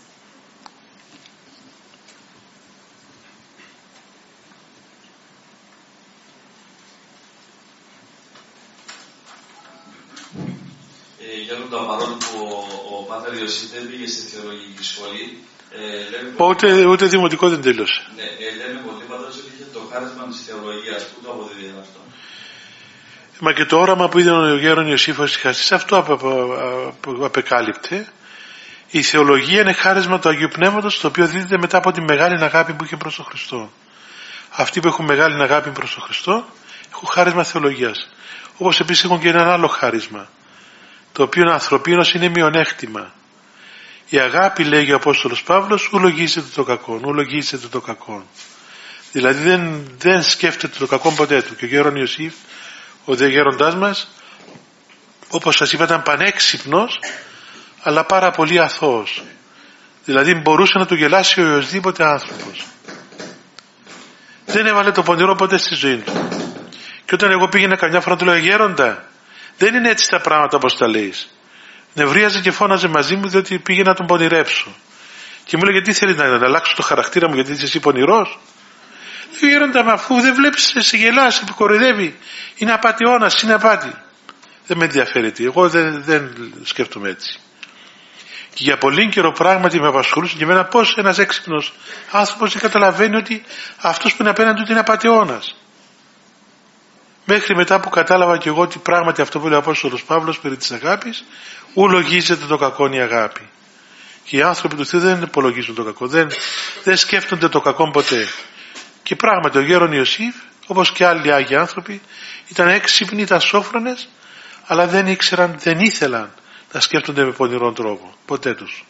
Ε, για τον παρόλο που ο, ο Πάτερ Ιωσήφ δεν πήγε στη θεολογική σχολή, ε, λέμε ούτε, ούτε δημοτικό δεν τέλειωσε. Ναι, ε, λέμε πολύ πάντως ότι είχε το χάρισμα της θεολογίας, πού το αποδίδει αυτό? Μα και το όραμα που είδε ο γέρον Ιωσήφ ο Ησυχαστής, αυτό απεκάλυπτε. Η θεολογία είναι χάρισμα του Αγίου Πνεύματος, το οποίο δίδεται μετά από τη μεγάλη αγάπη που είχε προς τον Χριστό. Αυτοί που έχουν μεγάλη αγάπη προς τον Χριστό έχουν χάρισμα θεολογίας. Όπως επίσης έχουν και ένα άλλο χάρισμα, το οποίο είναι ανθρωπίνος, είναι μειονέκτημα. Η αγάπη, λέγει ο Απόστολος Παύλος, ου λογίζεται το κακόν, ου λογίζεται το κακόν. Δηλαδή δεν, δεν σκέφτεται το κακόν ποτέ του. Και ο γέρον Ιωσήφ, ο δε γέροντάς μας, όπως σας είπα, ήταν πανέξυπνος, αλλά πάρα πολύ αθώος. Δηλαδή μπορούσε να του γελάσει ο οποιοσδήποτε άνθρωπος. Δεν έβαλε το πονηρό ποτέ στη ζωή του. Και όταν εγώ πήγαινα καμιά φορά του λέω, γέροντα, δεν είναι έτσι τα πράγματα όπως τα λέεις. Νευρίαζε και φώναζε μαζί μου, διότι πήγε να τον πονηρέψω. Και μου λέει, γιατί θέλει να, να αλλάξω το χαρακτήρα μου, γιατί είσαι εσύ πονηρός? Λέω, γέροντα, μα αφού δεν βλέπεις, σε γελάς, σε επικορυδεύει, είναι απατεώνας, είναι απάτη. Δεν με ενδιαφέρει τι, εγώ δεν, δεν σκέφτομαι έτσι. Και για πολύ καιρό πράγματι με απασχολούσε και εμένα πώς ένας έξυπνος άνθρωπος δεν καταλαβαίνει ότι αυτός που είναι απέναντι του είναι απατεώνας. Μέχρι μετά που κατάλαβα και εγώ ότι πράγματι αυτό που λέει ο Απόστολος Παύλος περί της αγάπης, ου λογίζεται το κακόν η αγάπη. Και οι άνθρωποι του Θεού δεν υπολογίζουν το κακό, δεν, δεν σκέφτονται το κακό ποτέ. Και πράγματι ο γέρον Ιωσήφ, όπως και άλλοι Άγιοι άνθρωποι, ήταν έξυπνοι, ήταν σόφρονες, αλλά δεν ήξεραν, δεν ήθελαν να σκέφτονται με πονηρόν τρόπο. Ποτέ τους.